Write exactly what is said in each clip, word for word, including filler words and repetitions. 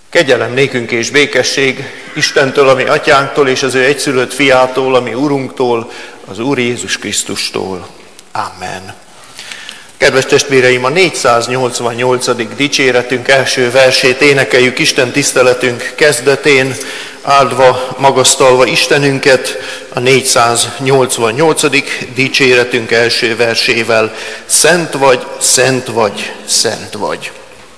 Kegyelem nékünk és békesség Istentől, ami atyánktól, és az ő egyszülött fiától, ami Urunktól, az Úr Jézus Krisztustól. Amen. Kedves testvéreim, a négyszáznyolcvannyolcadik dicséretünk első versét énekeljük Isten tiszteletünk kezdetén, áldva, magasztalva Istenünket, a négyszáznyolcvannyolcadik dicséretünk első versével. Szent vagy, szent vagy, szent vagy.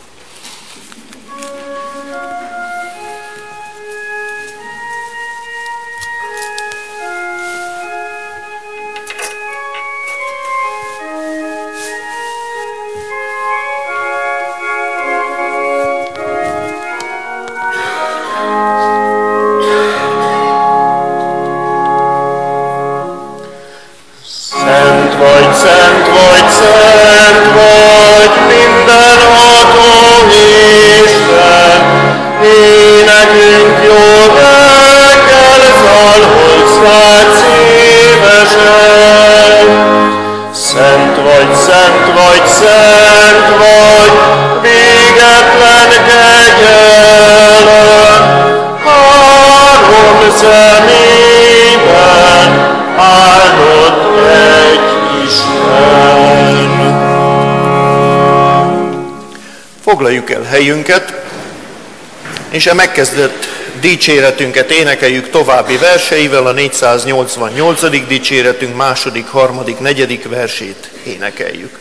Foglaljuk el helyünket, és a megkezdett dicséretünket énekeljük további verseivel, a négyszáznyolcvannyolcadik dicséretünk második, harmadik, negyedik versét énekeljük.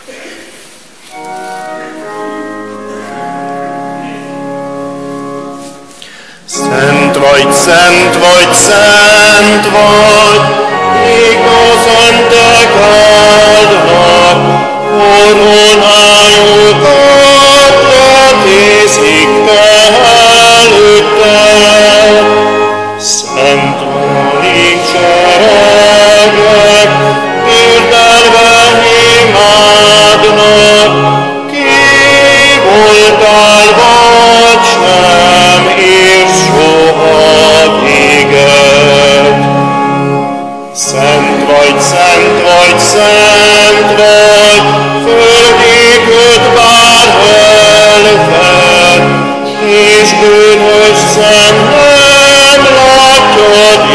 Szent vagy, szent vagy, szent vagy, igazán te áldnak, koronájukat letézik te előtted. Szent vagy, seregek, érdelve imádnak, ki voltál vagy sem ér soha véget. Szent vagy, szent vagy, szent vagy, földi ködvár helve, és bűnös szem nem látja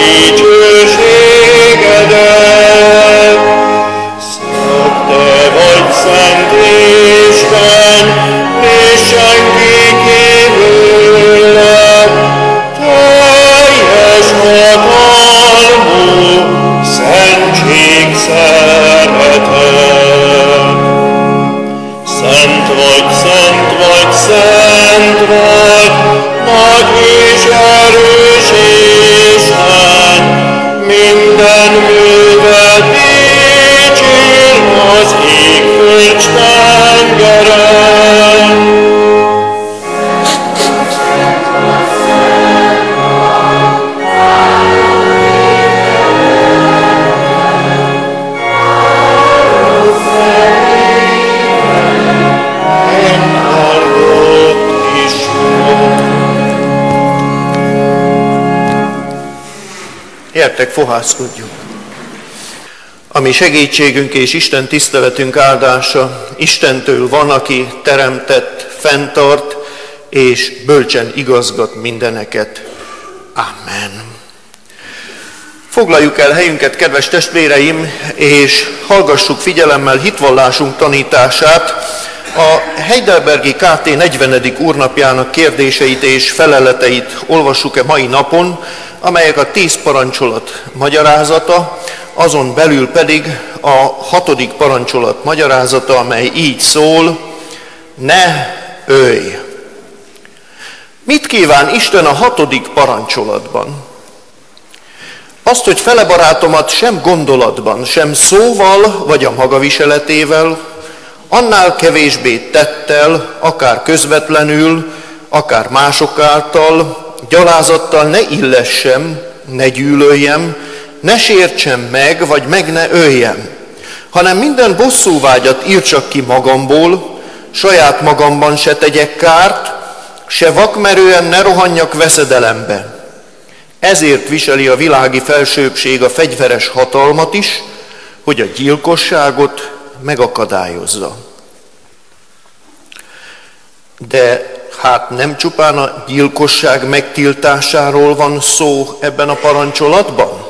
dicsőségedet. Szent te vagy, szent Isten, és senki kívüled, teljes hatalmú, szentség, szeretet. Szent vagy, szent vagy, szent vagy, nagy és erős Isten, minden műved dicsérj az ég, föld, tengeren. Gyertek, fohászkodjunk! A mi segítségünk és Isten tiszteletünk áldása Istentől van, aki teremtett, fenntart és bölcsen igazgat mindeneket. Amen. Foglaljuk el helyünket, kedves testvéreim, és hallgassuk figyelemmel hitvallásunk tanítását. A Heidelbergi ká té negyvenedik úrnapjának kérdéseit és feleleteit olvassuk-e mai napon, amelyek a tíz parancsolat magyarázata, azon belül pedig a hatodik parancsolat magyarázata, amely így szól: ne ölj! Mit kíván Isten a hatodik parancsolatban? Azt, hogy fele barátomat sem gondolatban, sem szóval vagy a magaviseletével, annál kevésbé tettel, akár közvetlenül, akár mások által, gyalázattal ne illessem, ne gyűlöljem, ne sértsem meg, vagy meg ne öljem, hanem minden bosszúvágyat írtsak ki magamból, saját magamban se tegyek kárt, se vakmerően ne rohanjak veszedelembe. Ezért viseli a világi felsőbbség a fegyveres hatalmat is, hogy a gyilkosságot megakadályozza. De hát nem csupán a gyilkosság megtiltásáról van szó ebben a parancsolatban?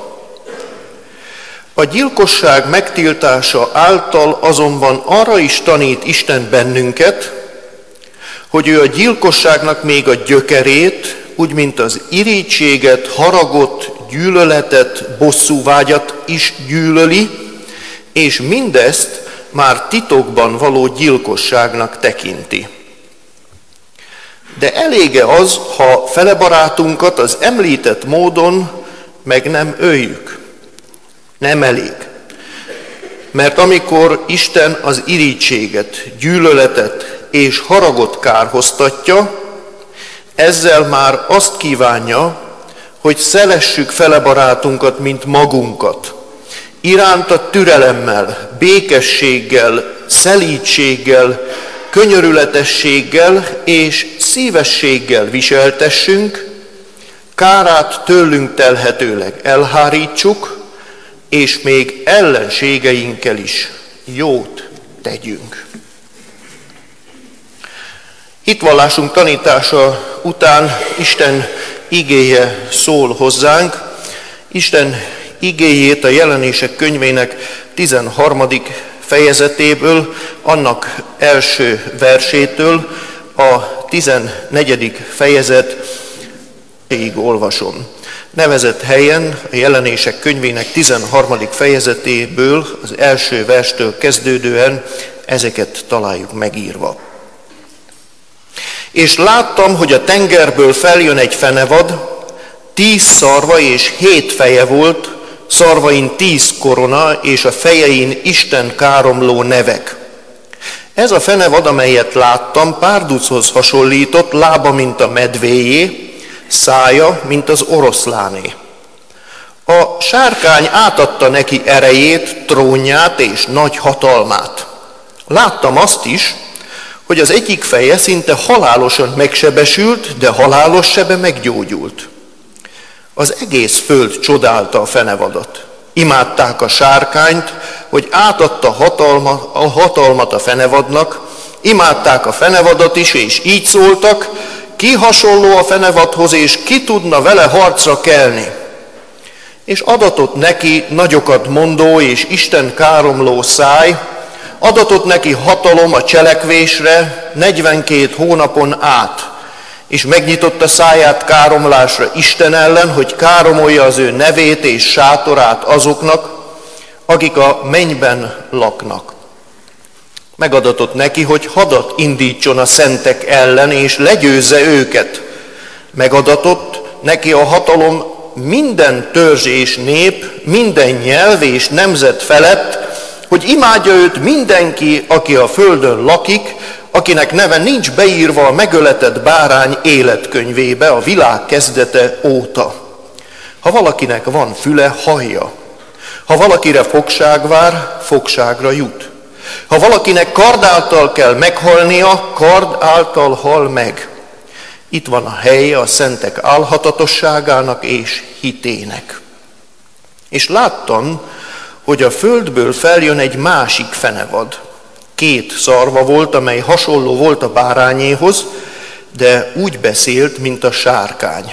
A gyilkosság megtiltása által azonban arra is tanít Isten bennünket, hogy ő a gyilkosságnak még a gyökerét, úgy mint az irítséget, haragot, gyűlöletet, bosszúvágyat is gyűlöli, és mindezt már titokban való gyilkosságnak tekinti. De elége az, ha felebarátunkat az említett módon meg nem öljük? Nem elég. Mert amikor Isten az irítséget, gyűlöletet és haragot kárhoztatja, ezzel már azt kívánja, hogy szeressük felebarátunkat, mint magunkat. Iránta türelemmel, békességgel, szelídséggel, könyörületességgel és szívességgel viseltessünk, kárát tőlünk telhetőleg elhárítsuk, és még ellenségeinkkel is jót tegyünk. Hitvallásunk tanítása után Isten igéje szól hozzánk. Isten igéjét a Jelenések könyvének tizenharmadik fejezetéből, annak első versétől a tizennegyedik fejezetig olvasom. Nevezett helyen a Jelenések könyvének tizenharmadik fejezetéből, az első verstől kezdődően ezeket találjuk megírva. És láttam, hogy a tengerből feljön egy fenevad, tíz szarva és hét feje volt, szarvain tíz korona, és a fejein Isten káromló nevek. Ez a fenevad, amelyet láttam, párduchoz hasonlított, lába, mint a medvéjé, szája, mint az oroszláné. A sárkány átadta neki erejét, trónját és nagy hatalmát. Láttam azt is, hogy az egyik feje szinte halálosan megsebesült, de halálos sebe meggyógyult. Az egész föld csodálta a fenevadat. Imádták a sárkányt, hogy átadta hatalma, a hatalmat a fenevadnak, imádták a fenevadat is, és így szóltak, ki hasonló a fenevadhoz, és ki tudna vele harcra kelni. És adatott neki nagyokat mondó és Isten káromló száj, adatott neki hatalom a cselekvésre negyvenkét hónapon át, és megnyitotta száját káromlásra Isten ellen, hogy káromolja az ő nevét és sátorát azoknak, akik a mennyben laknak. Megadatott neki, hogy hadat indítson a szentek ellen, és legyőzze őket. Megadatott neki a hatalom minden törzs és nép, minden nyelv és nemzet felett, hogy imádja őt mindenki, aki a földön lakik, akinek neve nincs beírva a megöletett bárány életkönyvébe a világ kezdete óta. Ha valakinek van füle, hallja. Ha valakire fogság vár, fogságra jut. Ha valakinek kard által kell meghalnia, kard által hal meg. Itt van a helye a szentek álhatatosságának és hitének. És láttam, hogy a földből feljön egy másik fenevad. Két szarva volt, amely hasonló volt a bárányéhoz, de úgy beszélt, mint a sárkány.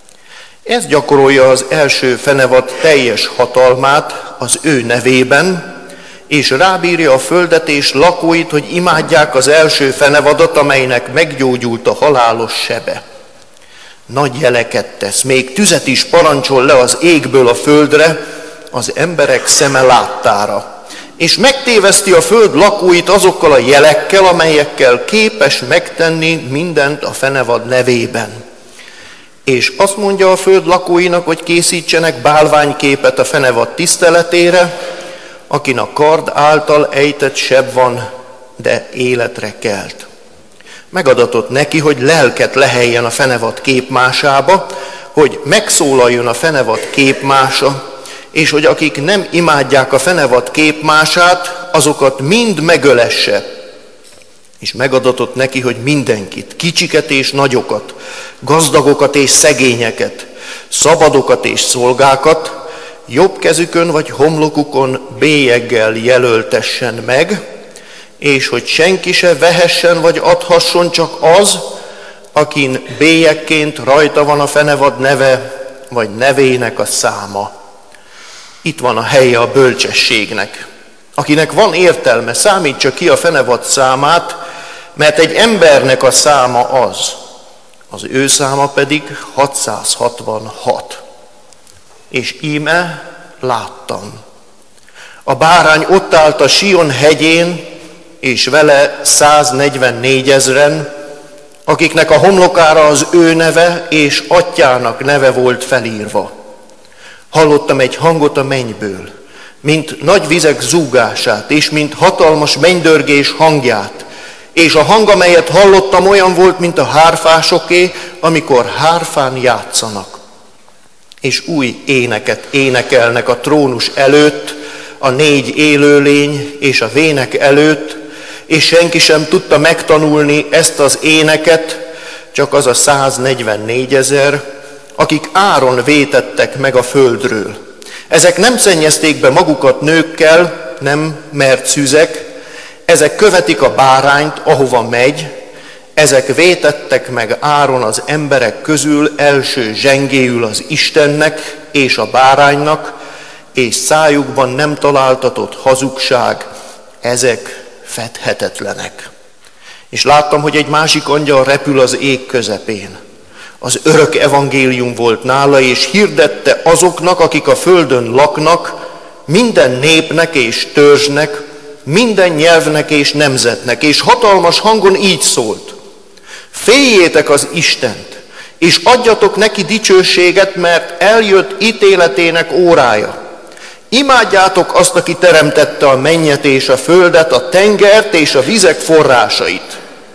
Ez gyakorolja az első fenevad teljes hatalmát az ő nevében, és rábírja a földet és lakóit, hogy imádják az első fenevadat, amelynek meggyógyult a halálos sebe. Nagy jeleket tesz, még tüzet is parancsol le az égből a földre, az emberek szeme láttára. És megtéveszti a föld lakóit azokkal a jelekkel, amelyekkel képes megtenni mindent a fenevad nevében. És azt mondja a föld lakóinak, hogy készítsenek bálványképet a fenevad tiszteletére, akin a kard által ejtett seb van, de életre kelt. Megadatott neki, hogy lelket leheljen a fenevad képmásába, hogy megszólaljon a fenevad képmása, és hogy akik nem imádják a fenevad képmását, azokat mind megölesse. És megadatott neki, hogy mindenkit, kicsiket és nagyokat, gazdagokat és szegényeket, szabadokat és szolgákat, jobb kezükön vagy homlokukon bélyeggel jelöltessen meg, és hogy senki se vehessen vagy adhasson, csak az, akin bélyegként rajta van a fenevad neve, vagy nevének a száma. Itt van a helye a bölcsességnek. Akinek van értelme, számítsa ki a fenevad számát, mert egy embernek a száma az. Az ő száma pedig hatszázhatvanhat. És íme láttam. A bárány ott állt a Sion hegyén, és vele száznegyvennégyezen, akiknek a homlokára az ő neve és atyának neve volt felírva. Hallottam egy hangot a mennyből, mint nagy vizek zúgását, és mint hatalmas mennydörgés hangját, és a hang, amelyet hallottam, olyan volt, mint a hárfásoké, amikor hárfán játszanak. És új éneket énekelnek a trónus előtt, a négy élőlény és a vének előtt, és senki sem tudta megtanulni ezt az éneket, csak az a száznegyvennégyezer, akik áron vétettek meg a földről. Ezek nem szennyezték be magukat nőkkel, nem, mert szüzek, ezek követik a bárányt, ahova megy, ezek vétettek meg áron az emberek közül első zsengéül az Istennek és a báránynak, és szájukban nem találtatott hazugság, ezek fedhetetlenek. És láttam, hogy egy másik angyal repül az ég közepén. Az örök evangélium volt nála, és hirdette azoknak, akik a földön laknak, minden népnek és törzsnek, minden nyelvnek és nemzetnek, és hatalmas hangon így szólt: féljétek az Istent, és adjatok neki dicsőséget, mert eljött ítéletének órája. Imádjátok azt, aki teremtette a mennyet és a földet, a tengert és a vizek forrásait.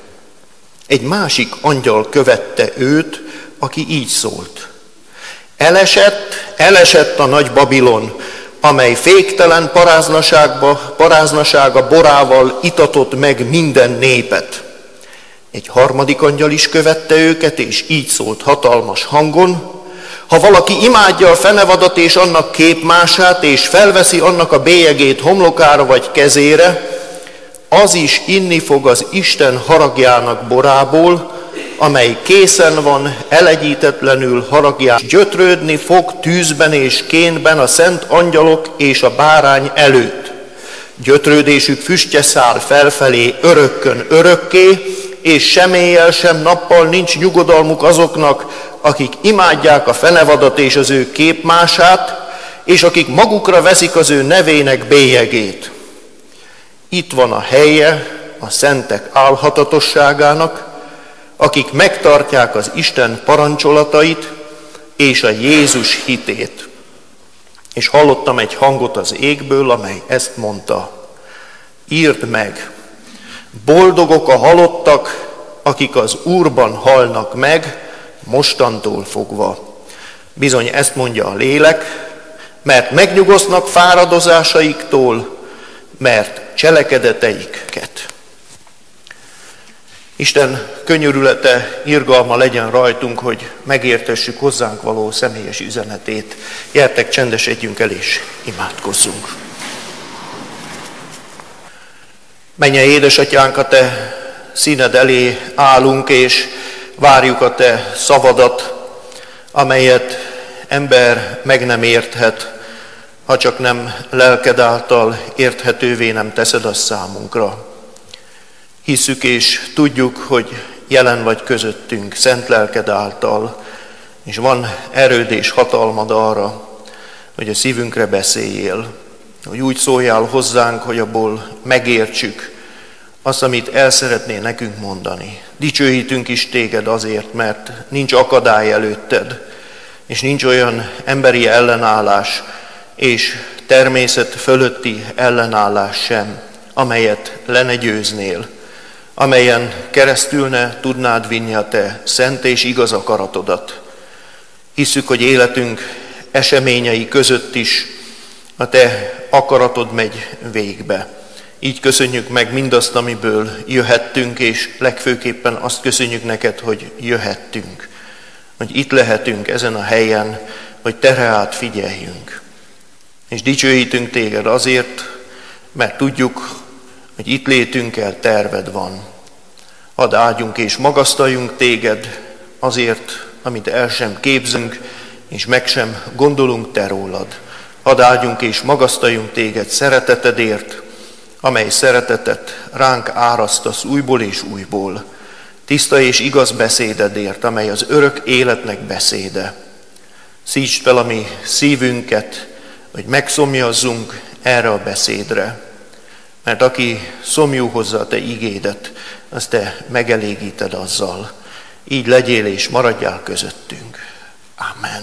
Egy másik angyal követte őt, aki így szólt: elesett, elesett a nagy Babilon, amely féktelen paráznaságba, paráznasága borával itatott meg minden népet. Egy harmadik angyal is követte őket, és így szólt hatalmas hangon: ha valaki imádja a fenevadat és annak képmását, és felveszi annak a bélyegét homlokára vagy kezére, az is inni fog az Isten haragjának borából, amely készen van, elegyítetlenül haragján. Gyötrődni fog tűzben és kénben a szent angyalok és a bárány előtt. Gyötrődésük füstje száll felfelé örökkön örökké, és sem éjjel, sem nappal nincs nyugodalmuk azoknak, akik imádják a fenevadat és az ő képmását, és akik magukra veszik az ő nevének bélyegét. Itt van a helye a szentek álhatatosságának, akik megtartják az Isten parancsolatait és a Jézus hitét. És hallottam egy hangot az égből, amely ezt mondta: írd meg, boldogok a halottak, akik az Úrban halnak meg, mostantól fogva. Bizony ezt mondja a lélek, mert megnyugosznak fáradozásaiktól, mert cselekedeteiket. Isten könyörülete, irgalma legyen rajtunk, hogy megértessük hozzánk való személyes üzenetét. Gyertek, csendesedjünk el és imádkozzunk. Mennyei édesatyánk, a te színed elé állunk, és várjuk a te szavadat, amelyet ember meg nem érthet, ha csak nem lelked által érthetővé nem teszed azt számunkra. Hisszük és tudjuk, hogy jelen vagy közöttünk szent lelked által, és van erőd és hatalmad arra, hogy a szívünkre beszéljél, hogy úgy szóljál hozzánk, hogy abból megértsük azt, amit el szeretnél nekünk mondani. Dicsőítünk is téged azért, mert nincs akadály előtted, és nincs olyan emberi ellenállás és természet fölötti ellenállás sem, amelyet le ne győznél, amelyen keresztül ne tudnád vinni a te szent és igaz akaratodat. Hisszük, hogy életünk eseményei között is a te akaratod megy végbe. Így köszönjük meg mindazt, amiből jöhettünk, és legfőképpen azt köszönjük neked, hogy jöhettünk. Hogy itt lehetünk ezen a helyen, hogy te reád figyeljünk. És dicsőítünk téged azért, mert tudjuk, hogy itt létünkkel terved van. Hadd áldjunk és magasztaljunk téged azért, amit el sem képzünk, és meg sem gondolunk te rólad. Hadd áldjunk és magasztaljunk téged szeretetedért, amely szeretetet ránk árasztasz újból és újból. Tiszta és igaz beszédedért, amely az örök életnek beszéde. Szítsd fel a mi szívünket, hogy megszomjazzunk erre a beszédre. Mert aki szomjú hozza a te igédet, azt te megelégíted azzal. Így legyél és maradjál közöttünk. Amen.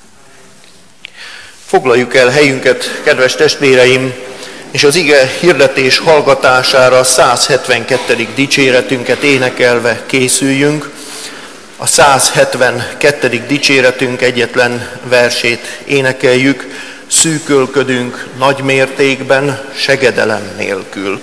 Foglaljuk el helyünket, kedves testvéreim, és az ige hirdetés hallgatására a száz hetvenkettedik dicséretünket énekelve készüljünk. A száz hetvenkettedik dicséretünk egyetlen versét énekeljük. Szűkölködünk nagy mértékben, segedelem nélkül.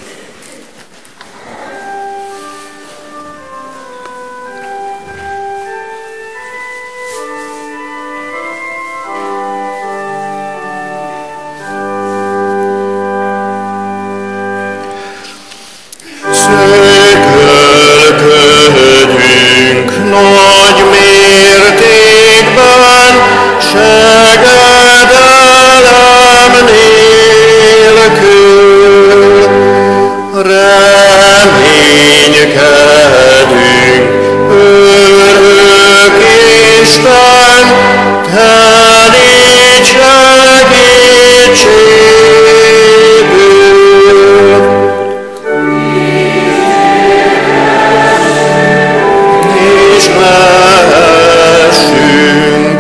Szűkölködünk nagy mértékben, segedelem nélkül, reménykedünk, örök Isten, te légy segítségül. És messünk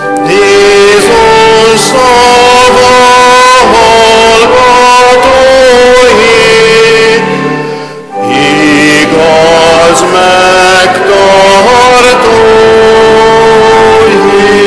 Jézus szava hallgatói, igaz megtartói.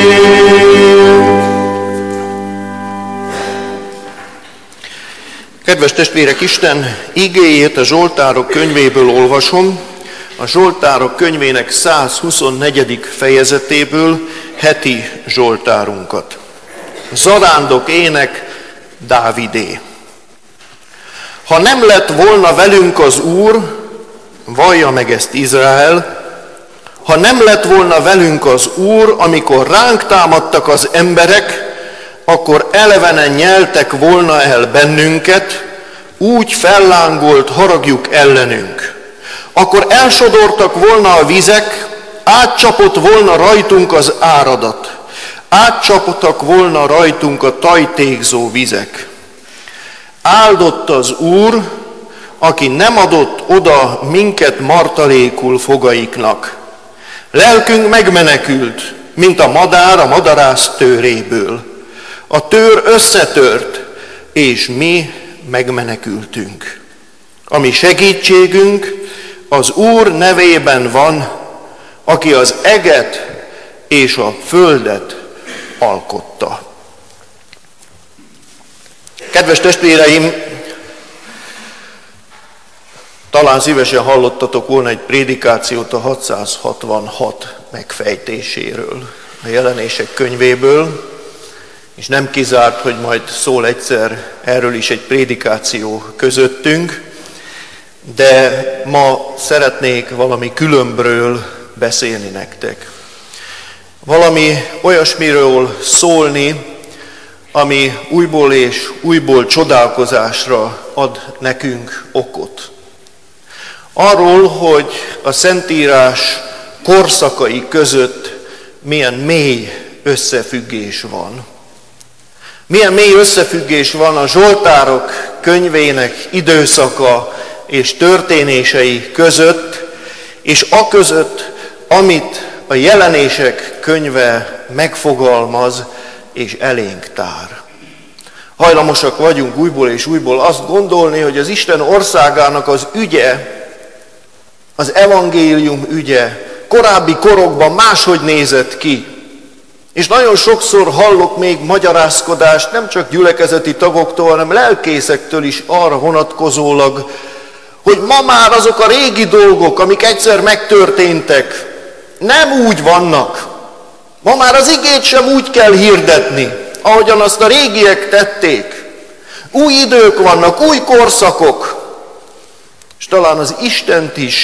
Kedves testvérek, Isten igéjét a Zsoltárok könyvéből olvasom, a Zsoltárok könyvének száz huszonnegyedik fejezetéből, heti zsoltárunkat. Zarándok ének, Dávidé. Ha nem lett volna velünk az Úr, vallja meg ezt Izrael, ha nem lett volna velünk az Úr, amikor ránk támadtak az emberek, akkor elevenen nyeltek volna el bennünket, úgy fellángolt haragjuk ellenünk. Akkor elsodortak volna a vizek, átcsapott volna rajtunk az áradat, átcsapottak volna rajtunk a tajtékzó vizek. Áldott az Úr, aki nem adott oda minket martalékul fogaiknak. Lelkünk megmenekült, mint a madár a madarász tőréből. A tőr összetört, és mi megmenekültünk. A mi segítségünk az Úr nevében van, aki az eget és a földet alkotta. Kedves testvéreim, talán szívesen hallottatok volna egy prédikációt a hatszázhatvanhat megfejtéséről, a Jelenések könyvéből, és nem kizárt, hogy majd szól egyszer erről is egy prédikáció közöttünk, de ma szeretnék valami különbről beszélni nektek. Valami olyasmiről szólni, ami újból és újból csodálkozásra ad nekünk okot. Arról, hogy a Szentírás korszakai között milyen mély összefüggés van. Milyen mély összefüggés van a Zsoltárok könyvének időszaka és történései között, és aközött, amit a Jelenések könyve megfogalmaz és elénk tár. Hajlamosak vagyunk újból és újból azt gondolni, hogy az Isten országának az ügye, az evangélium ügye korábbi korokban máshogy nézett ki. És nagyon sokszor hallok még magyarázkodást nem csak gyülekezeti tagoktól, hanem lelkészektől is arra vonatkozólag, hogy ma már azok a régi dolgok, amik egyszer megtörténtek, nem úgy vannak. Ma már az igét sem úgy kell hirdetni, ahogyan azt a régiek tették. Új idők vannak, új korszakok, és talán az Istent is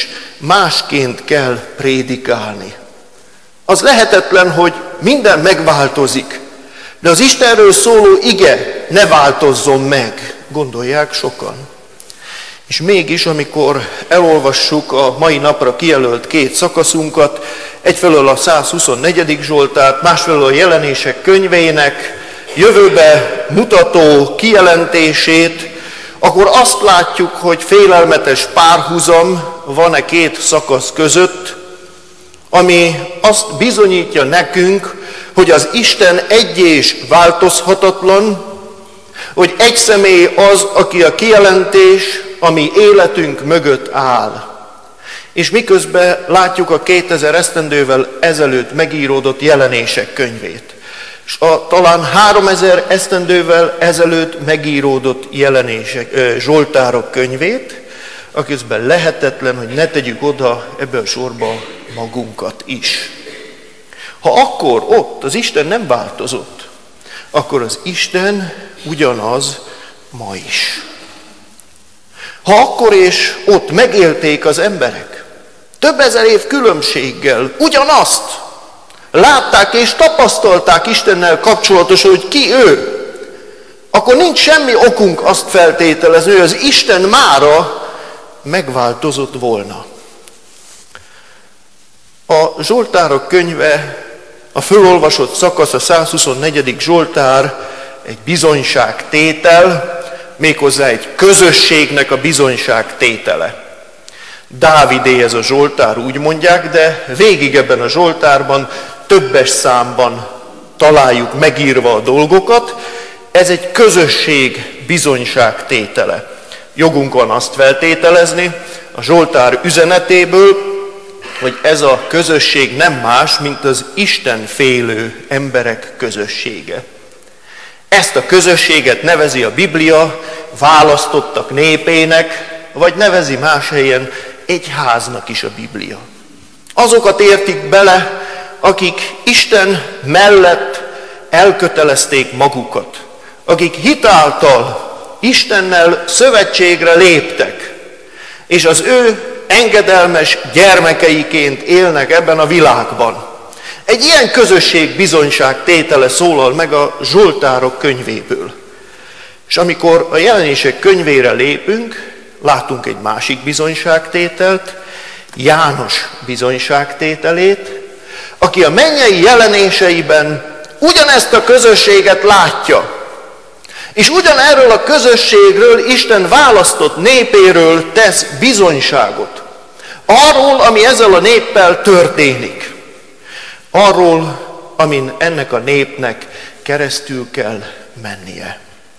másként kell prédikálni. Az lehetetlen, hogy minden megváltozik, de az Istenről szóló ige ne változzon meg, gondolják sokan. És mégis, amikor elolvassuk a mai napra kijelölt két szakaszunkat, egyfelől a százhuszonnegyedik Zsoltárt, másfelől a Jelenések könyvének jövőbe mutató kijelentését, akkor azt látjuk, hogy félelmetes párhuzam van e két szakasz között, ami azt bizonyítja nekünk, hogy az Isten egy és változhatatlan, hogy egy személy az, aki a kijelentés, ami életünk mögött áll. És miközben látjuk a kétezer esztendővel ezelőtt megíródott Jelenések könyvét, és a talán háromezer esztendővel ezelőtt megíródott jelenések, Zsoltárok könyvét, aközben lehetetlen, hogy ne tegyük oda ebbe a sorba magunkat is. Ha akkor ott az Isten nem változott, akkor az Isten ugyanaz ma is. Ha akkor és ott megélték az emberek, több ezer év különbséggel ugyanazt, látták és tapasztalták Istennel kapcsolatosan, hogy ki ő, akkor nincs semmi okunk azt feltételezni, hogy az Isten mára megváltozott volna. A Zsoltárok könyve, a fölolvasott szakasz, a százhuszonnegyedik Zsoltár egy bizonyságtétel, méghozzá egy közösségnek a bizonyságtétele. Dávidé ez a Zsoltár, úgy mondják, de végig ebben a Zsoltárban többes számban találjuk megírva a dolgokat. Ez egy közösség bizonyságtétele. Jogunk van azt feltételezni a Zsoltár üzenetéből, hogy ez a közösség nem más, mint az Isten félő emberek közössége. Ezt a közösséget nevezi a Biblia választottak népének, vagy nevezi más helyen egyháznak is a Biblia. Azokat értik bele, akik Isten mellett elkötelezték magukat, akik hitáltal Istennel szövetségre léptek, és az ő engedelmes gyermekeiként élnek ebben a világban. Egy ilyen közösség bizonyságtétele szólal meg a Zsoltárok könyvéből. És amikor a Jelenések könyvére lépünk, látunk egy másik bizonyságtételt, János bizonyságtételét, aki a mennyei jelenéseiben ugyanezt a közösséget látja, és ugyanerről a közösségről, Isten választott népéről tesz bizonyságot. Arról, ami ezzel a néppel történik. Arról, amin ennek a népnek keresztül kell mennie.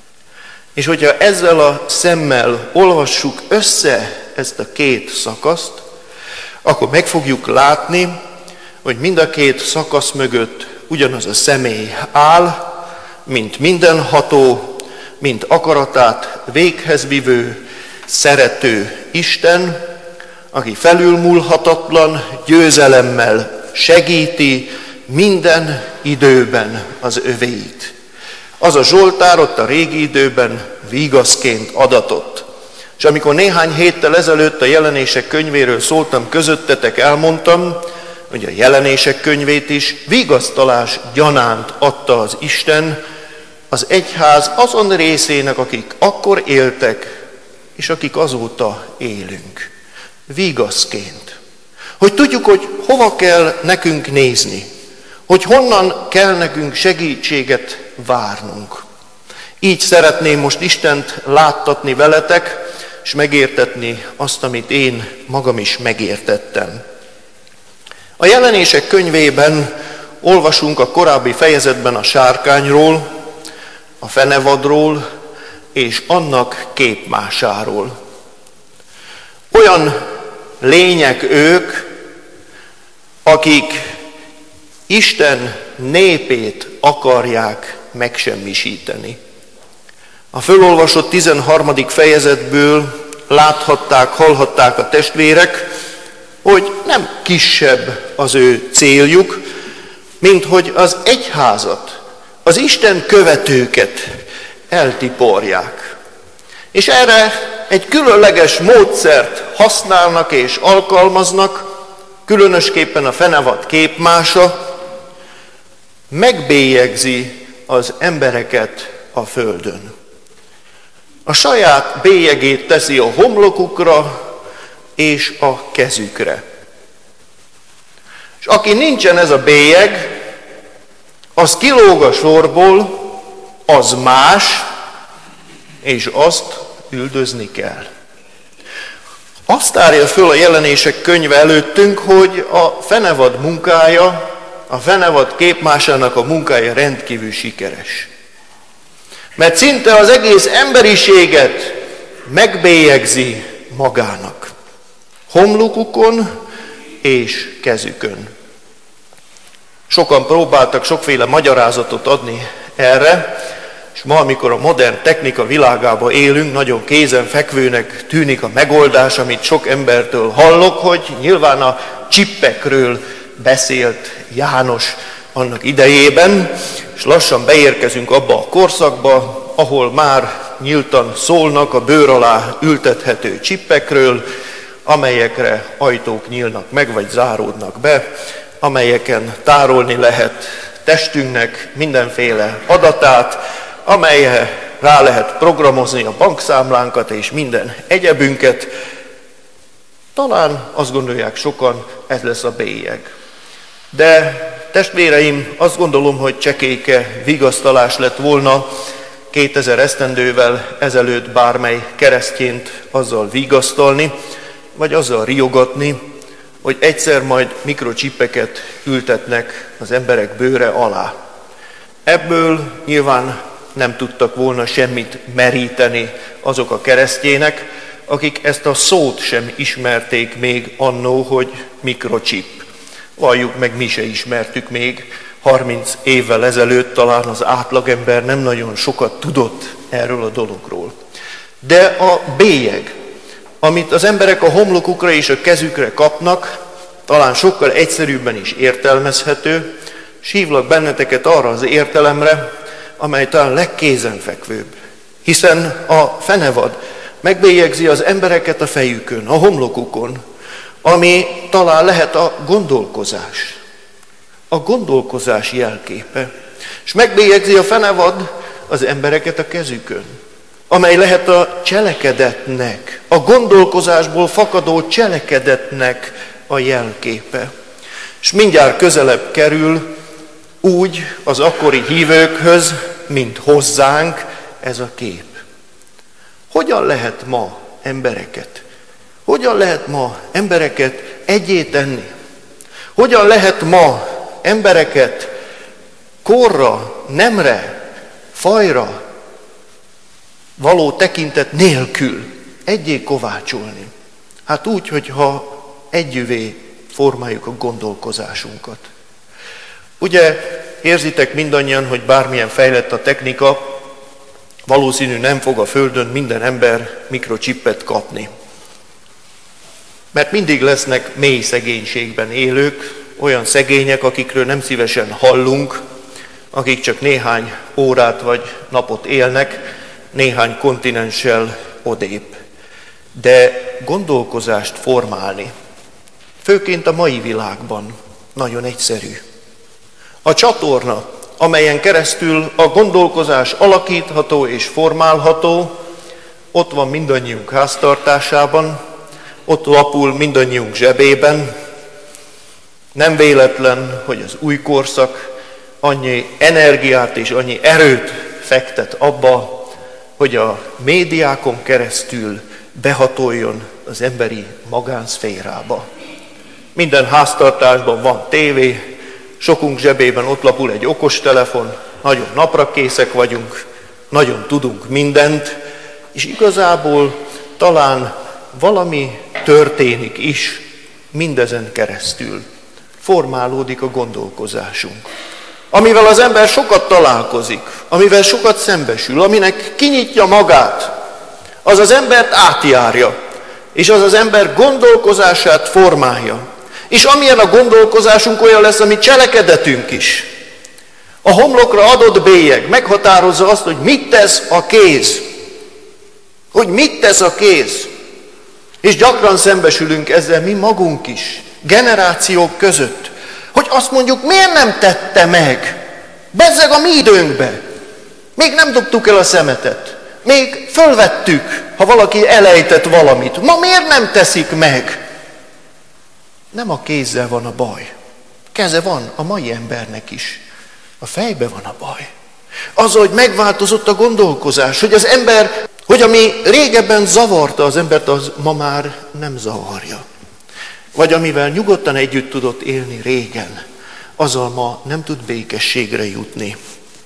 És hogyha ezzel a szemmel olvassuk össze ezt a két szakaszt, akkor meg fogjuk látni, hogy mind a két szakasz mögött ugyanaz a személy áll, mint mindenható, mint akaratát véghez vivő, szerető Isten, aki felülmúlhatatlan győzelemmel segíti minden időben az övéit. Az a Zsoltár ott a régi időben vigaszként adatott. És amikor néhány héttel ezelőtt a Jelenések könyvéről szóltam közöttetek, elmondtam, hogy a Jelenések könyvét is vigasztalás gyanánt adta az Isten az egyház azon részének, akik akkor éltek, és akik azóta élünk. Vigaszként. Hogy tudjuk, hogy hova kell nekünk nézni, hogy honnan kell nekünk segítséget várnunk. Így szeretném most Istent láttatni veletek, és megértetni azt, amit én magam is megértettem. A Jelenések könyvében olvasunk a korábbi fejezetben a sárkányról, a fenevadról és annak képmásáról. Olyan lények ők, akik Isten népét akarják megsemmisíteni. A fölolvasott tizenharmadik fejezetből láthatták, hallhatták a testvérek, hogy nem kisebb az ő céljuk, mint hogy az egyházat, az Isten követőket eltiporják. És erre egy különleges módszert használnak és alkalmaznak, különösképpen a fenevad képmása, megbélyegzi az embereket a földön. A saját bélyegét teszi a homlokukra és a kezükre. És aki nincsen ez a bélyeg, az kilóg a sorból, az más, és azt üldözni kell. Azt árja föl a Jelenések könyve előttünk, hogy a fenevad munkája, a fenevad képmásának a munkája rendkívül sikeres. Mert szinte az egész emberiséget megbélyegzi magának. Homlokukon és kezükön. Sokan próbáltak sokféle magyarázatot adni erre, és ma, amikor a modern technika világában élünk, nagyon kézenfekvőnek tűnik a megoldás, amit sok embertől hallok, hogy nyilván a csippekről beszélt János annak idejében, és lassan beérkezünk abba a korszakba, ahol már nyíltan szólnak a bőr alá ültethető csippekről, amelyekre ajtók nyílnak meg, vagy záródnak be, amelyeken tárolni lehet testünknek mindenféle adatát, amelyre rá lehet programozni a bankszámlánkat és minden egyebünket. Talán azt gondolják sokan, ez lesz a bélyeg. De testvéreim, azt gondolom, hogy csekéke vigasztalás lett volna kétezer esztendővel ezelőtt bármely keresztjént azzal vigasztalni, vagy azzal riogatni, hogy egyszer majd mikrocsippeket ültetnek az emberek bőre alá. Ebből nyilván nem tudtak volna semmit meríteni azok a keresztjének, akik ezt a szót sem ismerték még annó, hogy mikrocsip. Valljuk meg, mi se ismertük még. harminc évvel ezelőtt talán az átlagember nem nagyon sokat tudott erről a dologról. De a bélyeg, amit az emberek a homlokukra és a kezükre kapnak, talán sokkal egyszerűbben is értelmezhető, és hívlak benneteket arra az értelemre, amely talán legkézenfekvőbb. Hiszen a fenevad megbélyegzi az embereket a fejükön, a homlokukon, ami talán lehet a gondolkozás. A gondolkozás jelképe. És megbélyegzi a fenevad az embereket a kezükön, amely lehet a cselekedetnek, a gondolkozásból fakadó cselekedetnek a jelképe. És mindjárt közelebb kerül úgy az akkori hívőkhöz, mint hozzánk ez a kép. Hogyan lehet ma embereket, hogyan lehet ma embereket egyé tenni? Hogyan lehet ma embereket korra, nemre, fajra való tekintet nélkül egyé kovácsolni? Hát úgy, hogyha együvé formáljuk a gondolkozásunkat. Ugye érzitek mindannyian, hogy bármilyen fejlett a technika, valószínű nem fog a Földön minden ember mikrocsippet kapni. Mert mindig lesznek mély szegénységben élők, olyan szegények, akikről nem szívesen hallunk, akik csak néhány órát vagy napot élnek, néhány kontinenssel odébb. De gondolkozást formálni, főként a mai világban nagyon egyszerű. A csatorna, amelyen keresztül a gondolkozás alakítható és formálható, ott van mindannyiunk háztartásában, ott lapul mindannyiunk zsebében. Nem véletlen, hogy az új korszak annyi energiát és annyi erőt fektet abba, hogy a médiákon keresztül behatoljon az emberi magánszférába. Minden háztartásban van tévé, sokunk zsebében ott lapul egy okostelefon, nagyon naprakészek vagyunk, nagyon tudunk mindent, és igazából talán valami történik is mindezen keresztül. Formálódik a gondolkozásunk. Amivel az ember sokat találkozik, amivel sokat szembesül, aminek kinyitja magát, az az embert átjárja, és az az ember gondolkozását formálja. És amilyen a gondolkozásunk, olyan lesz a mi cselekedetünk is. A homlokra adott bélyeg meghatározza azt, hogy mit tesz a kéz. hogy mit tesz a kéz. És gyakran szembesülünk ezzel mi magunk is, generációk között, hogy azt mondjuk, miért nem tette meg? Bezzeg a mi időnkbe. Még nem dobtuk el a szemetet. Még fölvettük, ha valaki elejtett valamit. Ma miért nem teszik meg? Nem a kézzel van a baj. Keze van a mai embernek is. A fejbe van a baj. Az, hogy megváltozott a gondolkozás, hogy az ember, hogy ami régebben zavarta az embert, az ma már nem zavarja. Vagy amivel nyugodtan együtt tudott élni régen, azzal ma nem tud békességre jutni.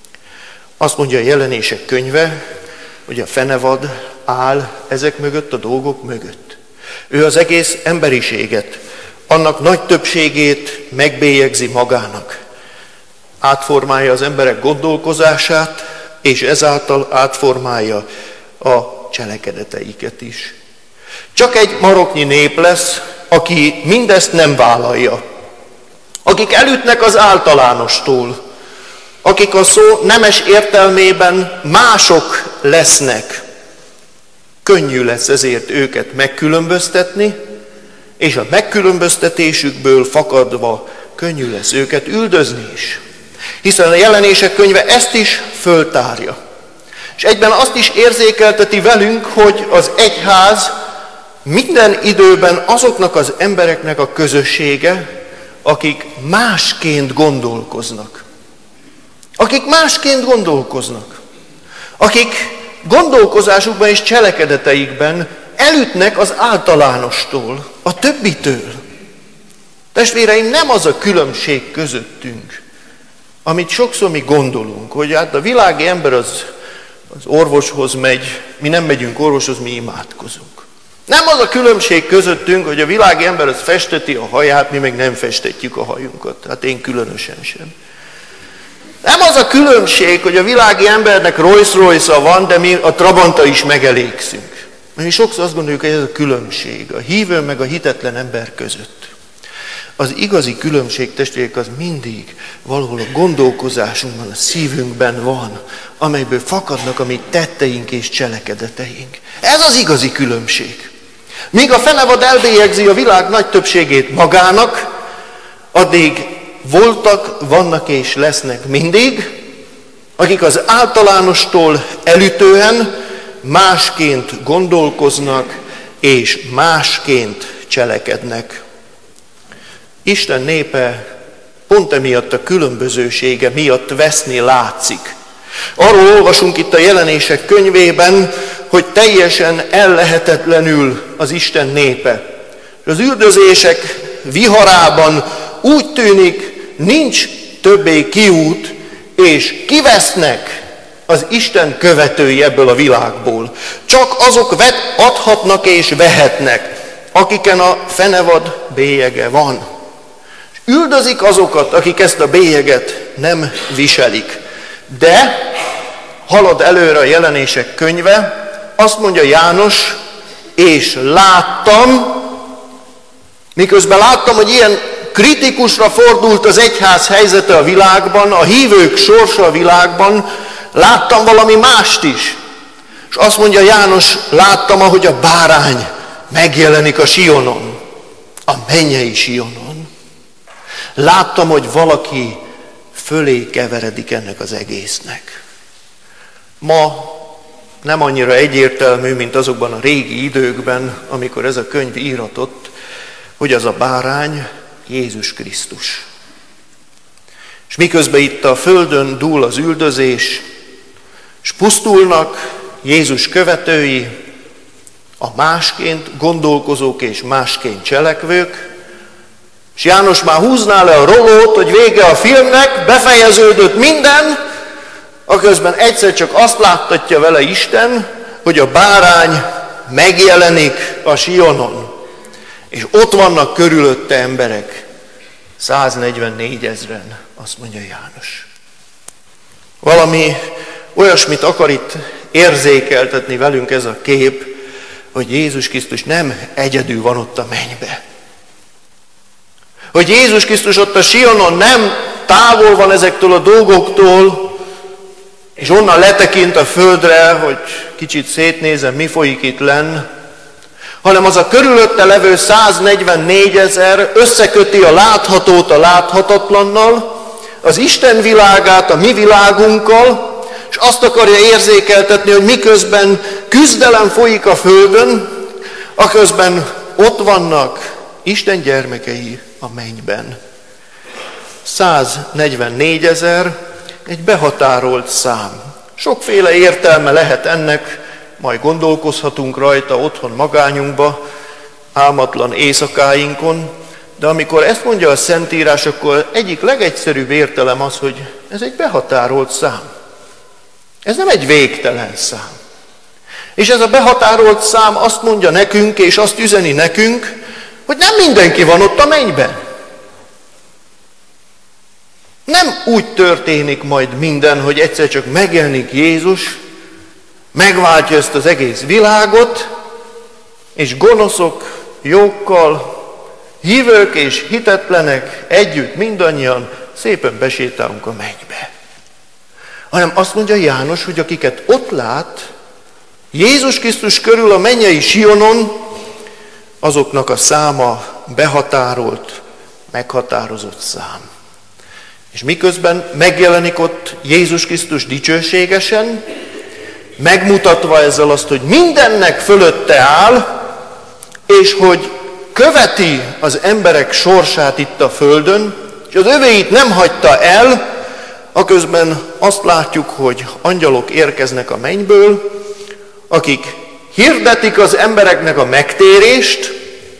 Azt mondja a Jelenések könyve, hogy a fenevad áll ezek mögött, a dolgok mögött. Ő az egész emberiséget, annak nagy többségét megbélyegzi magának. Átformálja az emberek gondolkozását, és ezáltal átformálja a cselekedeteiket is. Csak egy maroknyi nép lesz, aki mindezt nem vállalja. Akik elütnek az általánostól, akik a szó nemes értelmében mások lesznek. Könnyű lesz ezért őket megkülönböztetni, és a megkülönböztetésükből fakadva könnyű lesz őket üldözni is. Hiszen a Jelenések könyve ezt is föltárja. És egyben azt is érzékelteti velünk, hogy az egyház minden időben azoknak az embereknek a közössége, akik másként gondolkoznak. Akik másként gondolkoznak. Akik gondolkozásukban és cselekedeteikben elütnek az általánostól, a többitől. Testvéreim, nem az a különbség közöttünk, amit sokszor mi gondolunk, hogy hát a világi ember az, az orvoshoz megy, mi nem megyünk orvoshoz, mi imádkozunk. Nem az a különbség közöttünk, hogy a világi ember az festeti a haját, mi meg nem festetjük a hajunkat. Hát én különösen sem. Nem az a különbség, hogy a világi embernek Rolls-Royce-a van, de mi a Trabanta is megelégszünk. Mi sokszor azt gondoljuk, hogy ez a különbség, a hívő meg a hitetlen ember között. Az igazi különbség, testvérek, az mindig valahol a gondolkozásunkban, a szívünkben van, amelyből fakadnak a mi tetteink és cselekedeteink. Ez az igazi különbség. Míg a fenevad elbélyegzi a világ nagy többségét magának, addig voltak, vannak és lesznek mindig, akik az általánostól elütően másként gondolkoznak és másként cselekednek. Isten népe pont emiatt a különbözősége miatt veszni látszik. Arról olvasunk itt a Jelenések könyvében, hogy teljesen ellehetetlenül az Isten népe. Az üldözések viharában úgy tűnik, nincs többé kiút, és kivesznek az Isten követői ebből a világból. Csak azok vet, adhatnak és vehetnek, akiken a fenevad bélyege van. Üldözik azokat, akik ezt a bélyeget nem viselik. De halad előre a Jelenések könyve, azt mondja János, és láttam, miközben láttam, hogy ilyen kritikusra fordult az egyház helyzete a világban, a hívők sorsa a világban, láttam valami mást is. És azt mondja János, láttam, ahogy a bárány megjelenik a Sionon, a mennyei Sionon. Láttam, hogy valaki fölé keveredik ennek az egésznek. Ma nem annyira egyértelmű, mint azokban a régi időkben, amikor ez a könyv íratott, hogy az a bárány Jézus Krisztus. És miközben itt a földön dúl az üldözés, és pusztulnak Jézus követői, a másként gondolkozók és másként cselekvők, és János már húzná le a rolót, hogy vége a filmnek, befejeződött minden, aközben egyszer csak azt láttatja vele Isten, hogy a bárány megjelenik a Sionon. És ott vannak körülötte emberek, száznegyvennégy ezren, azt mondja János. Valami olyasmit akar itt érzékeltetni velünk ez a kép, hogy Jézus Krisztus nem egyedül van ott a mennybe. Hogy Jézus Krisztus ott a Sionon nem távol van ezektől a dolgoktól, és onnan letekint a földre, hogy kicsit szétnézem, mi folyik itt lenn, hanem az a körülötte levő száznegyvennégyezer összeköti a láthatót a láthatatlannal, az Isten világát a mi világunkkal, és azt akarja érzékeltetni, hogy miközben küzdelem folyik a földön, aközben ott vannak Isten gyermekei a mennyben. száznegyvennégyezer egy behatárolt szám. Sokféle értelme lehet ennek, majd gondolkozhatunk rajta otthon magányunkba, álmatlan éjszakáinkon, de amikor ezt mondja a Szentírás, akkor egyik legegyszerűbb értelem az, hogy ez egy behatárolt szám. Ez nem egy végtelen szám. És ez a behatárolt szám azt mondja nekünk, és azt üzeni nekünk, hogy nem mindenki van ott a mennyben. Nem úgy történik majd minden, hogy egyszer csak megjelenik Jézus, megváltja ezt az egész világot, és gonoszok, jókkal, hívők és hitetlenek együtt mindannyian szépen besétálunk a mennybe. Hanem azt mondja János, hogy akiket ott lát, Jézus Krisztus körül a mennyei Sionon, azoknak a száma behatárolt, meghatározott szám. És miközben megjelenik ott Jézus Krisztus dicsőségesen, megmutatva ezzel azt, hogy mindennek fölötte áll, és hogy követi az emberek sorsát itt a földön, és az övéit nem hagyta el, aközben azt látjuk, hogy angyalok érkeznek a mennyből, akik hirdetik az embereknek a megtérést,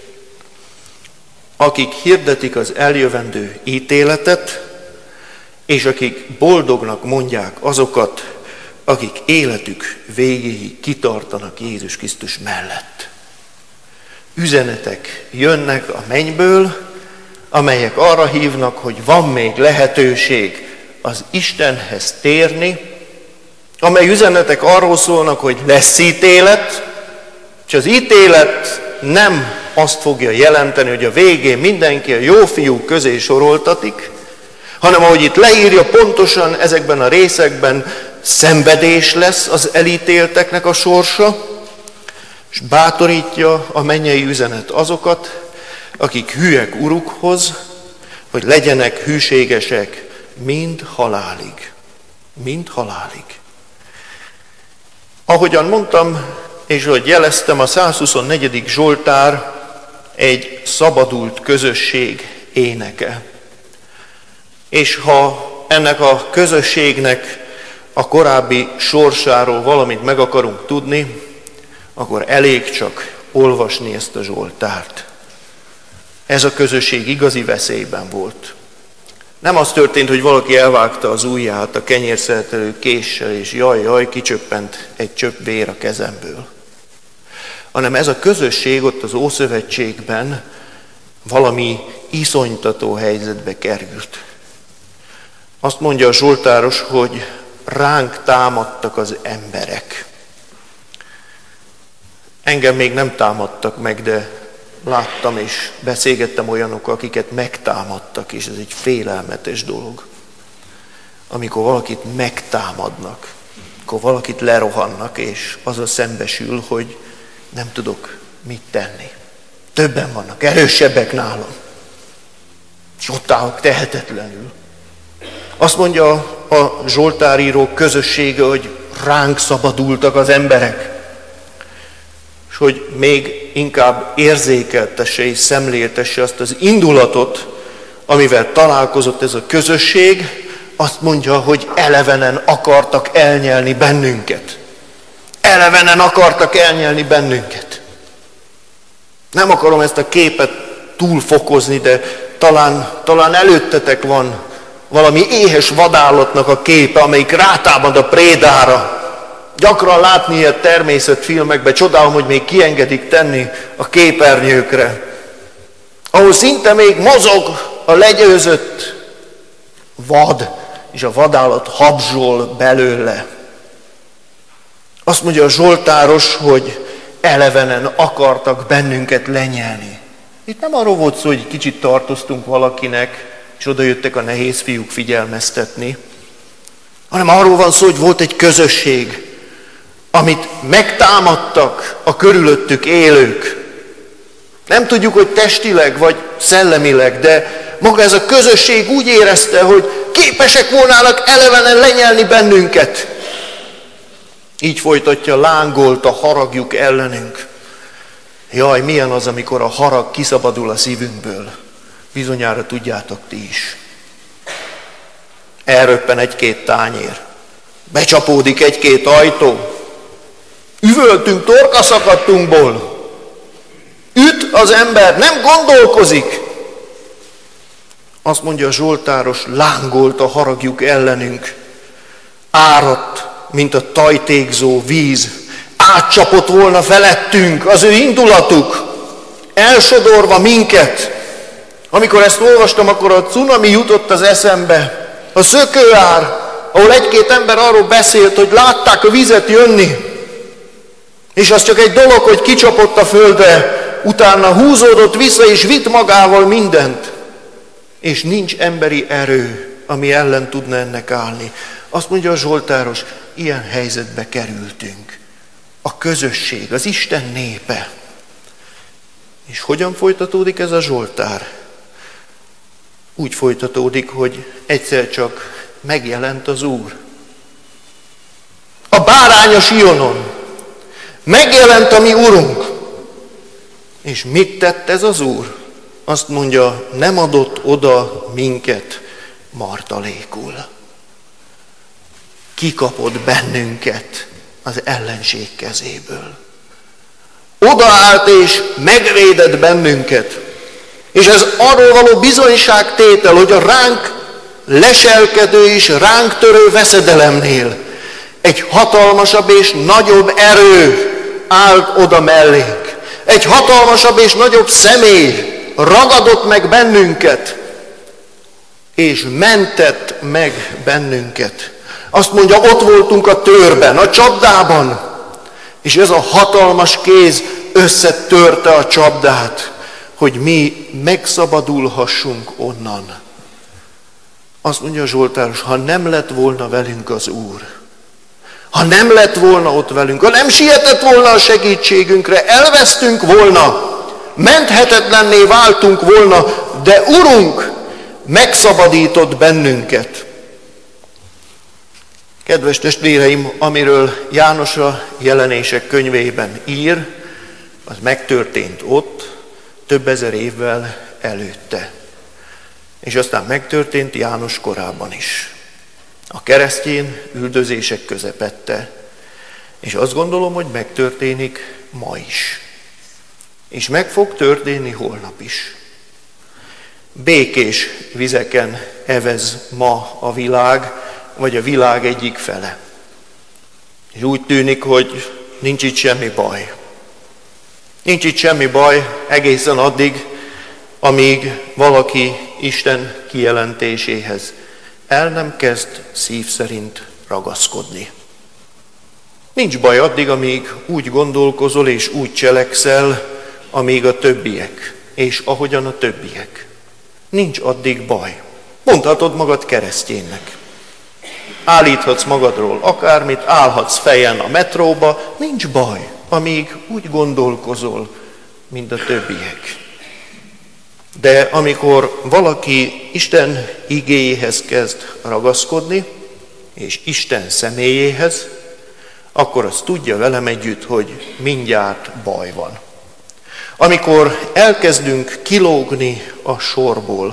akik hirdetik az eljövendő ítéletet, és akik boldognak mondják azokat, akik életük végéig kitartanak Jézus Krisztus mellett. Üzenetek jönnek a mennyből, amelyek arra hívnak, hogy van még lehetőség az Istenhez térni, amely üzenetek arról szólnak, hogy lesz ítélet, és az ítélet nem azt fogja jelenteni, hogy a végén mindenki a jó fiúk közé soroltatik, hanem ahogy itt leírja pontosan ezekben a részekben, szenvedés lesz az elítélteknek a sorsa, és bátorítja a mennyei üzenet azokat, akik hűek urukhoz, hogy legyenek hűségesek mind halálig. Mind halálig. Ahogyan mondtam, és ahogy jeleztem, a százhuszonnegyedik Zsoltár egy szabadult közösség éneke. És ha ennek a közösségnek a korábbi sorsáról valamit meg akarunk tudni, akkor elég csak olvasni ezt a Zsoltárt. Ez a közösség igazi veszélyben volt. Nem az történt, hogy valaki elvágta az ujját a kenyérszeretelő késsel, és jaj, jaj, kicsöppent egy csöpp vér a kezemből. Hanem ez a közösség ott az Ószövetségben valami iszonytató helyzetbe került. Azt mondja a Zsoltáros, hogy ránk támadtak az emberek. Engem még nem támadtak meg, de láttam és beszélgettem olyanokkal, akiket megtámadtak, és ez egy félelmetes dolog. Amikor valakit megtámadnak, akkor valakit lerohannak, és azzal szembesül, hogy nem tudok mit tenni. Többen vannak, erősebbek nálam. És ott állok tehetetlenül. Azt mondja a zsoltáríró közössége, hogy ránk szabadultak az emberek. És hogy még inkább érzékeltesse és szemléltesse azt az indulatot, amivel találkozott ez a közösség, azt mondja, hogy elevenen akartak elnyelni bennünket. Elevenen akartak elnyelni bennünket. Nem akarom ezt a képet túlfokozni, de talán, talán előttetek van valami éhes vadállatnak a képe, amelyik rátámad a prédára. Gyakran látni ilyet természetfilmekben, csodálom, hogy még kiengedik tenni a képernyőkre. Ahol szinte még mozog a legyőzött vad, és a vadállat habzsol belőle. Azt mondja a zsoltáros, hogy elevenen akartak bennünket lenyelni. Itt nem arról volt szó, hogy kicsit tartoztunk valakinek, és oda jöttek a nehéz fiúk figyelmeztetni, hanem arról van szó, hogy volt egy közösség, amit megtámadtak a körülöttük élők. Nem tudjuk, hogy testileg vagy szellemileg, de maga ez a közösség úgy érezte, hogy képesek volnának elevenen lenyelni bennünket. Így folytatja, lángolt a haragjuk ellenünk. Jaj, milyen az, amikor a harag kiszabadul a szívünkből. Bizonyára tudjátok ti is. Elröppen egy-két tányér. Becsapódik egy-két ajtó. Üvöltünk, torkaszakadtunkból. Üt az ember, nem gondolkozik. Azt mondja a zsoltáros, lángolt a haragjuk ellenünk. Áradt, mint a tajtékzó víz. Átcsapott volna felettünk az ő indulatuk, elsodorva minket. Amikor ezt olvastam, akkor a cunami jutott az eszembe. A szökőár, ahol egy-két ember arról beszélt, hogy látták a vizet jönni. És az csak egy dolog, hogy kicsapott a földre, utána húzódott vissza és vitt magával mindent. És nincs emberi erő, ami ellen tudna ennek állni. Azt mondja a zsoltáros, ilyen helyzetbe kerültünk. A közösség, az Isten népe. És hogyan folytatódik ez a zsoltár? Úgy folytatódik, hogy egyszer csak megjelent az Úr. A bárány a Sionon. Megjelent a mi Urunk. És mit tett ez az Úr? Azt mondja, nem adott oda minket martalékul. Kikapott bennünket az ellenség kezéből. Odaállt és megvédett bennünket. És ez arról való bizonyságtétel, hogy a ránk leselkedő és ránk törő veszedelemnél egy hatalmasabb és nagyobb erő állt oda mellénk. Egy hatalmasabb és nagyobb személy ragadott meg bennünket, és mentett meg bennünket. Azt mondja, ott voltunk a törben, a csapdában, és ez a hatalmas kéz összetörte a csapdát, hogy mi megszabadulhassunk onnan. Azt mondja a zsoltáros, ha nem lett volna velünk az Úr, ha nem lett volna ott velünk, ha nem sietett volna a segítségünkre, elvesztünk volna, menthetetlenné váltunk volna, de Urunk megszabadított bennünket. Kedves testvéreim, amiről János a Jelenések könyvében ír, az megtörtént ott, több ezer évvel előtte. És aztán megtörtént János korában is. A keresztény üldözések közepette. És azt gondolom, hogy megtörténik ma is. És meg fog történni holnap is. Békés vizeken evez ma a világ, vagy a világ egyik fele. És úgy tűnik, hogy nincs itt semmi baj. Nincs itt semmi baj egészen addig, amíg valaki Isten kijelentéséhez el nem kezd szív szerint ragaszkodni. Nincs baj addig, amíg úgy gondolkozol és úgy cselekszel, amíg a többiek, és ahogyan a többiek. Nincs addig baj. Mondhatod magad kereszténynek. Állíthatsz magadról akármit, állhatsz fejen a metróba, nincs baj, amíg úgy gondolkozol, mint a többiek. De amikor valaki Isten igéjéhez kezd ragaszkodni, és Isten személyéhez, akkor azt tudja velem együtt, hogy mindjárt baj van. Amikor elkezdünk kilógni a sorból,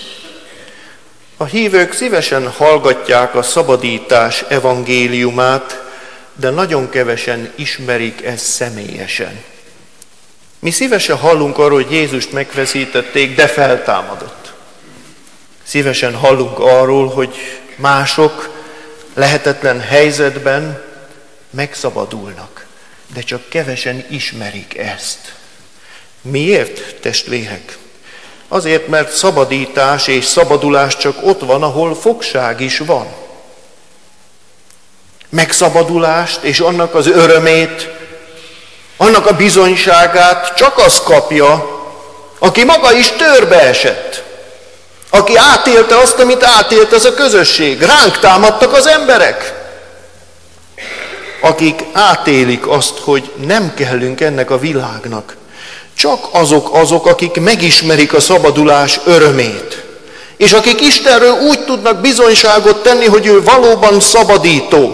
a hívők szívesen hallgatják a szabadítás evangéliumát, de nagyon kevesen ismerik ezt személyesen. Mi szívesen hallunk arról, hogy Jézust megfeszítették, de feltámadott. Szívesen hallunk arról, hogy mások lehetetlen helyzetben megszabadulnak, de csak kevesen ismerik ezt. Miért, testvérek? Azért, mert szabadítás és szabadulás csak ott van, ahol fogság is van. Megszabadulást és annak az örömét, annak a bizonyságát csak az kapja, aki maga is törbe esett. aki átélte azt, amit átélt ez a közösség. Ránk támadtak az emberek, akik átélik azt, hogy nem kellünk ennek a világnak. Csak azok azok, akik megismerik a szabadulás örömét, és akik Istenről úgy tudnak bizonyságot tenni, hogy ő valóban szabadító.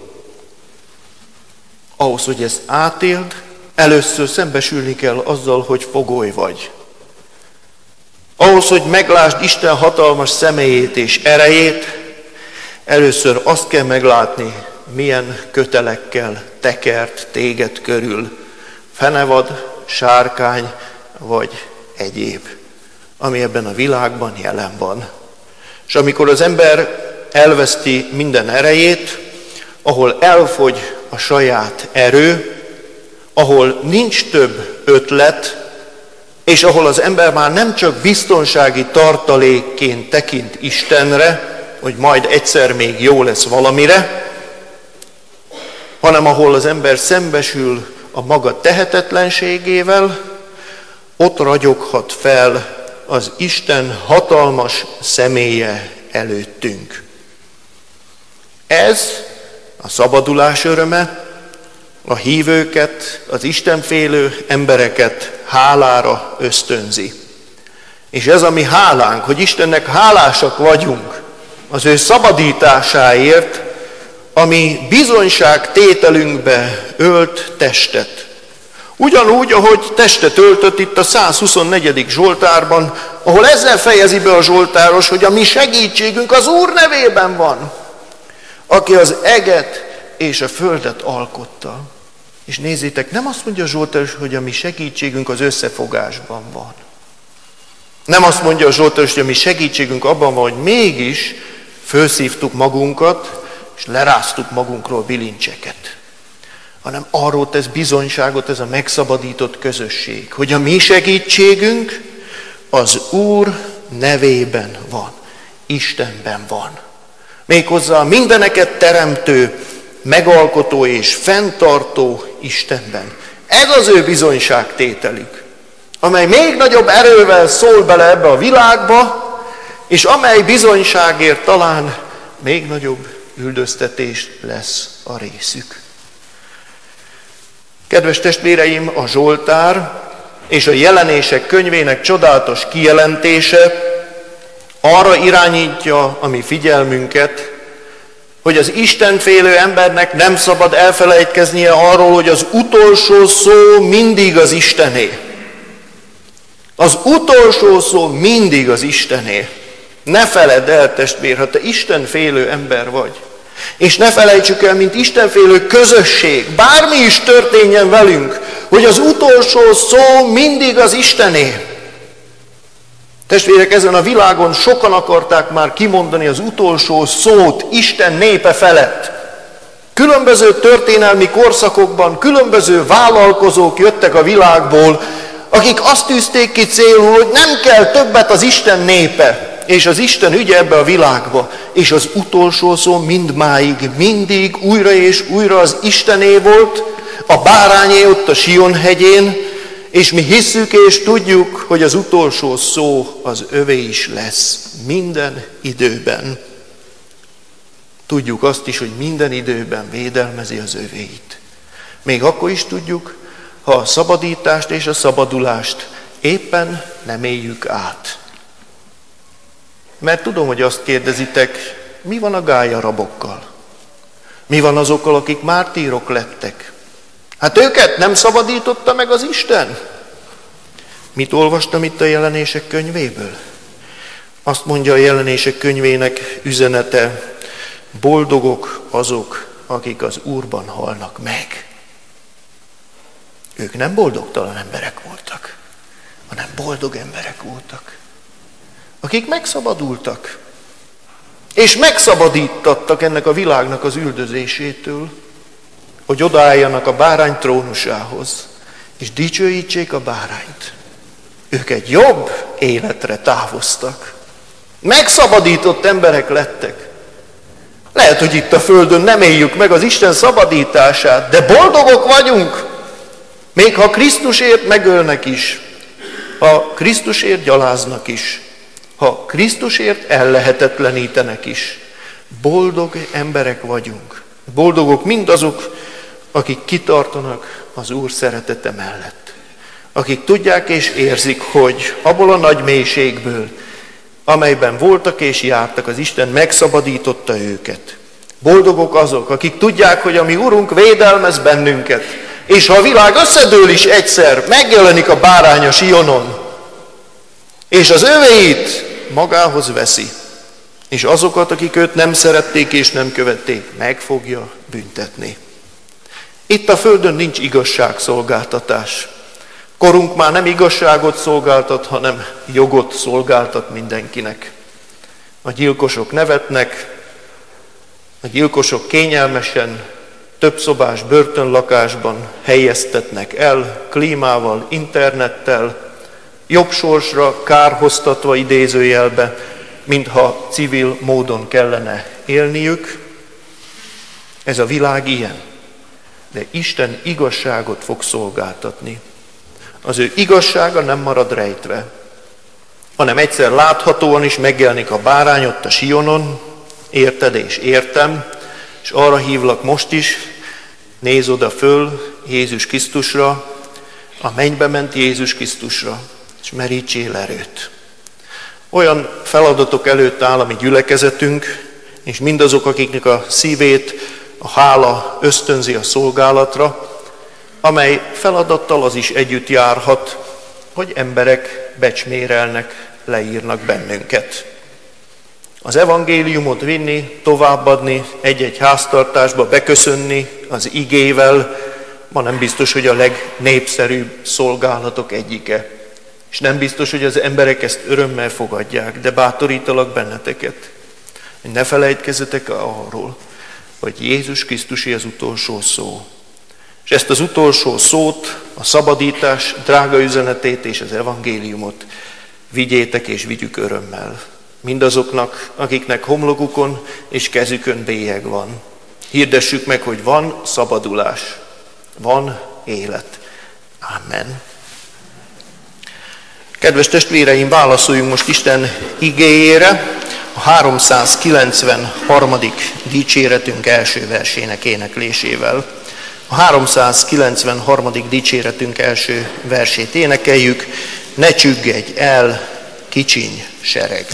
Ahhoz, hogy ezt átéld, először szembesülni kell azzal, hogy fogoly vagy. Ahhoz, hogy meglásd Isten hatalmas személyét és erejét, először azt kell meglátni, milyen kötelekkel tekert téged körül fenevad, sárkány vagy egyéb, ami ebben a világban jelen van. És amikor az ember elveszti minden erejét, ahol elfogy a saját erő, ahol nincs több ötlet, és ahol az ember már nem csak biztonsági tartalékként tekint Istenre, hogy majd egyszer még jó lesz valamire, hanem ahol az ember szembesül a maga tehetetlenségével, ott ragyoghat fel az Isten hatalmas személye előttünk. Ez a szabadulás öröme a hívőket, az istenfélő embereket hálára ösztönzi. És ez a mi hálánk, hogy Istennek hálásak vagyunk az ő szabadításáért, ami bizonyságtételünkbe ölt testet. Ugyanúgy, ahogy testet öltött itt a százhuszonnegyedik Zsoltárban, ahol ezzel fejezi be a zsoltáros, hogy a mi segítségünk az Úr nevében van, aki az eget és a földet alkotta. És nézzétek, nem azt mondja a zsoltáros, hogy a mi segítségünk az összefogásban van. Nem azt mondja a zsoltáros, hogy a mi segítségünk abban van, hogy mégis felszívtuk magunkat, és leráztuk magunkról bilincseket. Hanem arról tesz bizonyságot ez a megszabadított közösség, hogy a mi segítségünk az Úr nevében van, Istenben van. Méghozzá a mindeneket teremtő, megalkotó és fenntartó Istenben. Ez az ő bizonyságtételük, amely még nagyobb erővel szól bele ebbe a világba, és amely bizonyságért talán még nagyobb üldöztetés lesz a részük. Kedves testvéreim, a Zsoltár és a Jelenések könyvének csodálatos kijelentése arra irányítja a mi figyelmünket, hogy az istenfélő embernek nem szabad elfelejtkeznie arról, hogy az utolsó szó mindig az Istené. Az utolsó szó mindig az Istené. Ne feledd el, testvér, ha te istenfélő ember vagy. És ne felejtsük el, mint istenfélő közösség, bármi is történjen velünk, hogy az utolsó szó mindig az Istené. Testvérek, ezen a világon sokan akarták már kimondani az utolsó szót Isten népe felett. Különböző történelmi korszakokban különböző vállalkozók jöttek a világból, akik azt tűzték ki célul, hogy nem kell többet az Isten népe, és az Isten ügye ebbe a világba, és az utolsó szó mindmáig, mindig, újra és újra az Istené volt, a bárányé ott a Sion hegyén, és mi hisszük és tudjuk, hogy az utolsó szó az övé is lesz, minden időben. Tudjuk azt is, hogy minden időben védelmezi az övéit. Még akkor is tudjuk, ha a szabadítást és a szabadulást éppen nem éljük át. Mert tudom, hogy azt kérdezitek, mi van a gályarabokkal? Mi van azokkal, akik mártírok lettek? Hát őket nem szabadította meg az Isten? Mit olvastam itt a Jelenések könyvéből? Azt mondja a Jelenések könyvének üzenete, boldogok azok, akik az Úrban halnak meg. Ők nem boldogtalan emberek voltak, hanem boldog emberek voltak, akik megszabadultak, és megszabadítattak ennek a világnak az üldözésétől, hogy odaálljanak a bárány trónusához, és dicsőítsék a bárányt. Ők egy jobb életre távoztak. Megszabadított emberek lettek. Lehet, hogy itt a földön nem éljük meg az Isten szabadítását, de boldogok vagyunk, még ha Krisztusért megölnek is, ha Krisztusért gyaláznak is, ha Krisztusért ellehetetlenítenek is. Boldog emberek vagyunk. Boldogok mindazok, akik kitartanak az Úr szeretete mellett. Akik tudják és érzik, hogy abból a nagy mélységből, amelyben voltak és jártak, az Isten megszabadította őket. Boldogok azok, akik tudják, hogy a mi Urunk védelmez bennünket, és ha a világ összedől is egyszer, megjelenik a bárány a Sionon, és az övéit magához veszi, és azokat, akik őt nem szerették és nem követték, meg fogja büntetni. Itt a földön nincs igazságszolgáltatás. Korunk már nem igazságot szolgáltat, hanem jogot szolgáltat mindenkinek. A gyilkosok nevetnek, a gyilkosok kényelmesen, többszobás börtönlakásban helyeztetnek el, klímával, internettel, jobb sorsra kárhoztatva idézőjelbe, mintha civil módon kellene élniük. Ez a világ ilyen, de Isten igazságot fog szolgáltatni. Az ő igazsága nem marad rejtve, hanem egyszer láthatóan is megjelenik a bárány ott a Sionon, érted és értem, és arra hívlak most is, nézz oda föl Jézus Krisztusra, a mennybe ment Jézus Krisztusra, és merítsél erőt. Olyan feladatok előtt áll a mi gyülekezetünk, és mindazok, akiknek a szívét a hála ösztönzi a szolgálatra, amely feladattal az is együtt járhat, hogy emberek becsmérelnek, leírnak bennünket. Az evangéliumot vinni, továbbadni, egy-egy háztartásba beköszönni az igével, ma nem biztos, hogy a legnépszerűbb szolgálatok egyike. És nem biztos, hogy az emberek ezt örömmel fogadják, de bátorítalak benneteket, hogy ne felejtkezzetek arról, hogy Jézus Krisztusé az utolsó szó. És ezt az utolsó szót, a szabadítás drága üzenetét és az evangéliumot vigyétek és vigyük örömmel. Mindazoknak, akiknek homlokukon és kezükön bélyeg van. Hirdessük meg, hogy van szabadulás, van élet. Amen. Kedves testvéreim, válaszoljunk most Isten igéjére, a háromszázkilencvenharmadik dicséretünk első versének éneklésével. A háromszázkilencvenharmadik dicséretünk első versét énekeljük, ne csüggedj el, kicsiny sereg.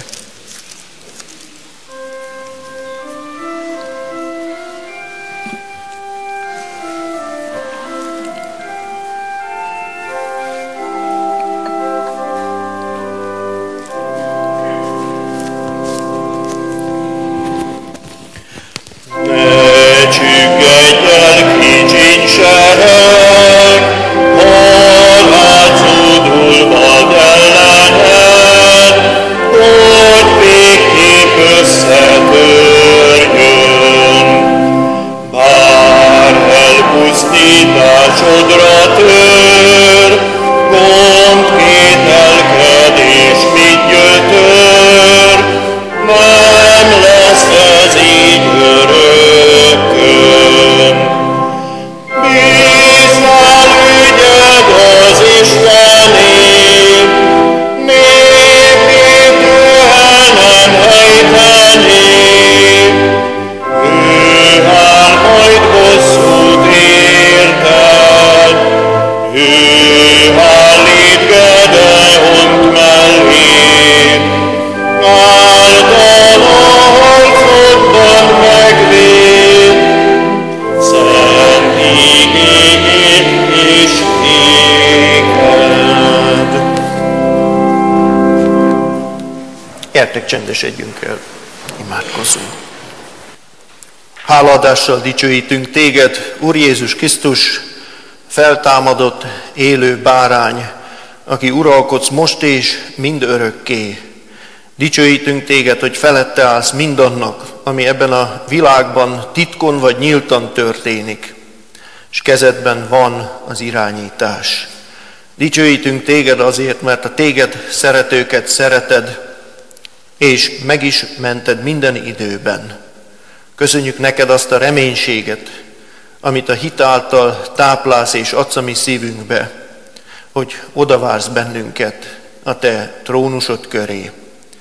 Gyertek, csendesedjünk el, imádkozzunk. Hálaadással dicsőítünk téged, Úr Jézus Krisztus, feltámadott, élő bárány, aki uralkodsz most és mind örökké. Dicsőítünk téged, hogy felette állsz mindannak, ami ebben a világban titkon vagy nyíltan történik, és kezedben van az irányítás. Dicsőítünk téged azért, mert a téged szeretőket szereted, és meg is mented minden időben. Köszönjük neked azt a reménységet, amit a hit által táplálsz és adsz a mi szívünkbe, hogy odavársz bennünket a te trónusod köré.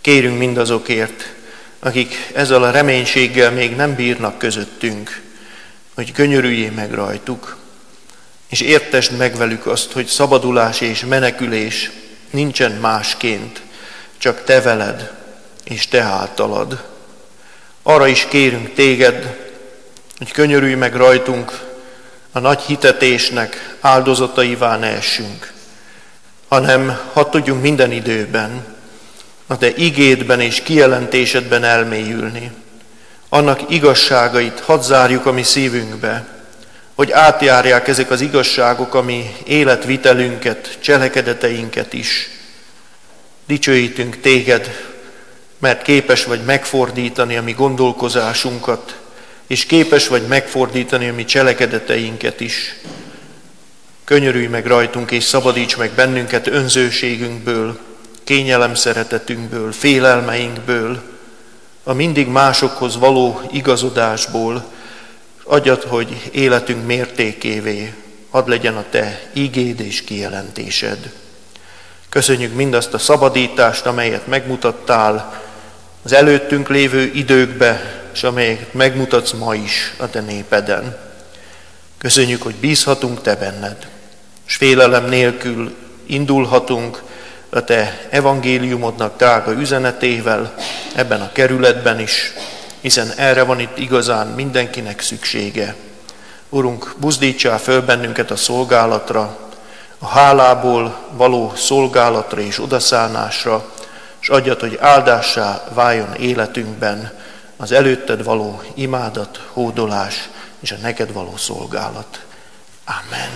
Kérünk mindazokért, akik ezzel a reménységgel még nem bírnak közöttünk, hogy könyörüljél meg rajtuk, és értesd meg velük azt, hogy szabadulás és menekülés nincsen másként, csak te veled és te általad. Arra is kérünk téged, hogy könyörülj meg rajtunk, a nagy hitetésnek áldozataivá ne essünk, hanem hadd tudjunk minden időben a te igédben és kijelentésedben elmélyülni. Annak igazságait hadd zárjuk a mi szívünkbe, hogy átjárják ezek az igazságok a mi életvitelünket, cselekedeteinket is. Dicsőítünk téged, mert képes vagy megfordítani a mi gondolkozásunkat, és képes vagy megfordítani a mi cselekedeteinket is. Könyörülj meg rajtunk, és szabadíts meg bennünket önzőségünkből, kényelem szeretetünkből, félelmeinkből, a mindig másokhoz való igazodásból. Adjad, hogy életünk mértékévé hadd legyen a te ígéd és kijelentésed. Köszönjük mindazt a szabadítást, amelyet megmutattál az előttünk lévő időkbe, és amelyet megmutatsz ma is a te népeden. Köszönjük, hogy bízhatunk te benned, és félelem nélkül indulhatunk a te evangéliumodnak drága üzenetével ebben a kerületben is, hiszen erre van itt igazán mindenkinek szüksége. Urunk, buzdítsál föl bennünket a szolgálatra, a hálából való szolgálatra és odaszánásra, és adjad, hogy áldássá váljon életünkben az előtted való imádat, hódolás és a neked való szolgálat. Amen.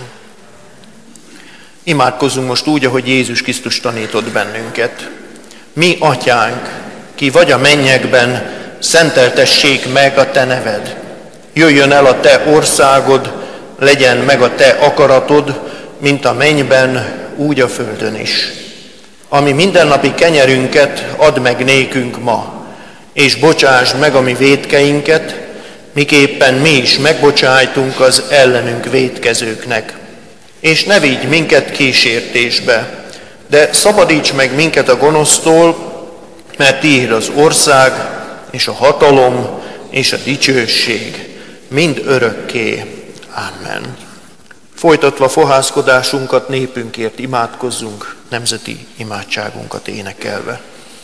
Imádkozzunk most úgy, ahogy Jézus Krisztus tanított bennünket. Mi, Atyánk, ki vagy a mennyekben, szenteltessék meg a te neved. Jöjjön el a te országod, legyen meg a te akaratod, mint a mennyben, úgy a földön is. Ami mindennapi kenyerünket add meg nékünk ma, és bocsásd meg a mi vétkeinket, miképpen mi is megbocsájtunk az ellenünk vétkezőknek. És ne vigy minket kísértésbe, de szabadíts meg minket a gonosztól, mert tiéd az ország, és a hatalom, és a dicsőség, mind örökké. Amen. Folytatva fohászkodásunkat, népünkért imádkozzunk, nemzeti imádságunkat énekelve.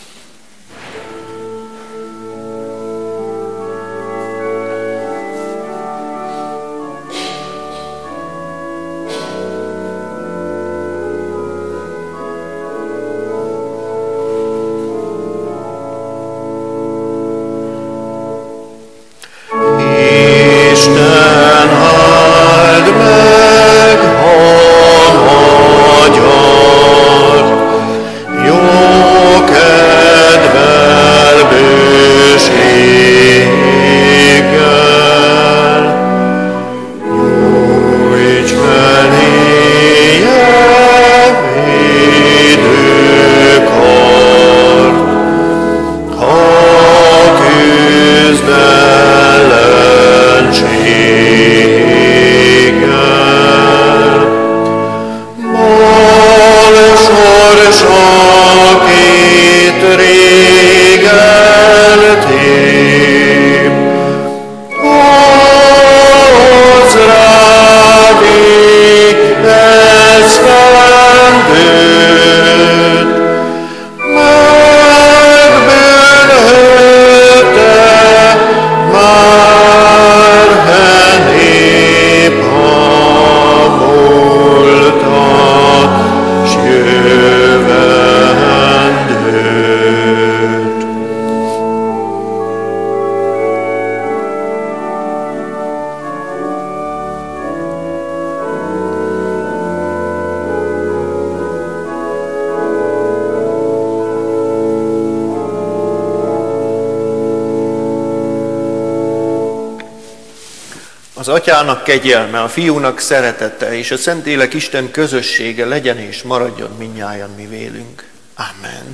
Az Atyának kegyelme, a Fiúnak szeretete és a Szentlélek Isten közössége legyen és maradjon mindnyájan mi vélünk. Amen.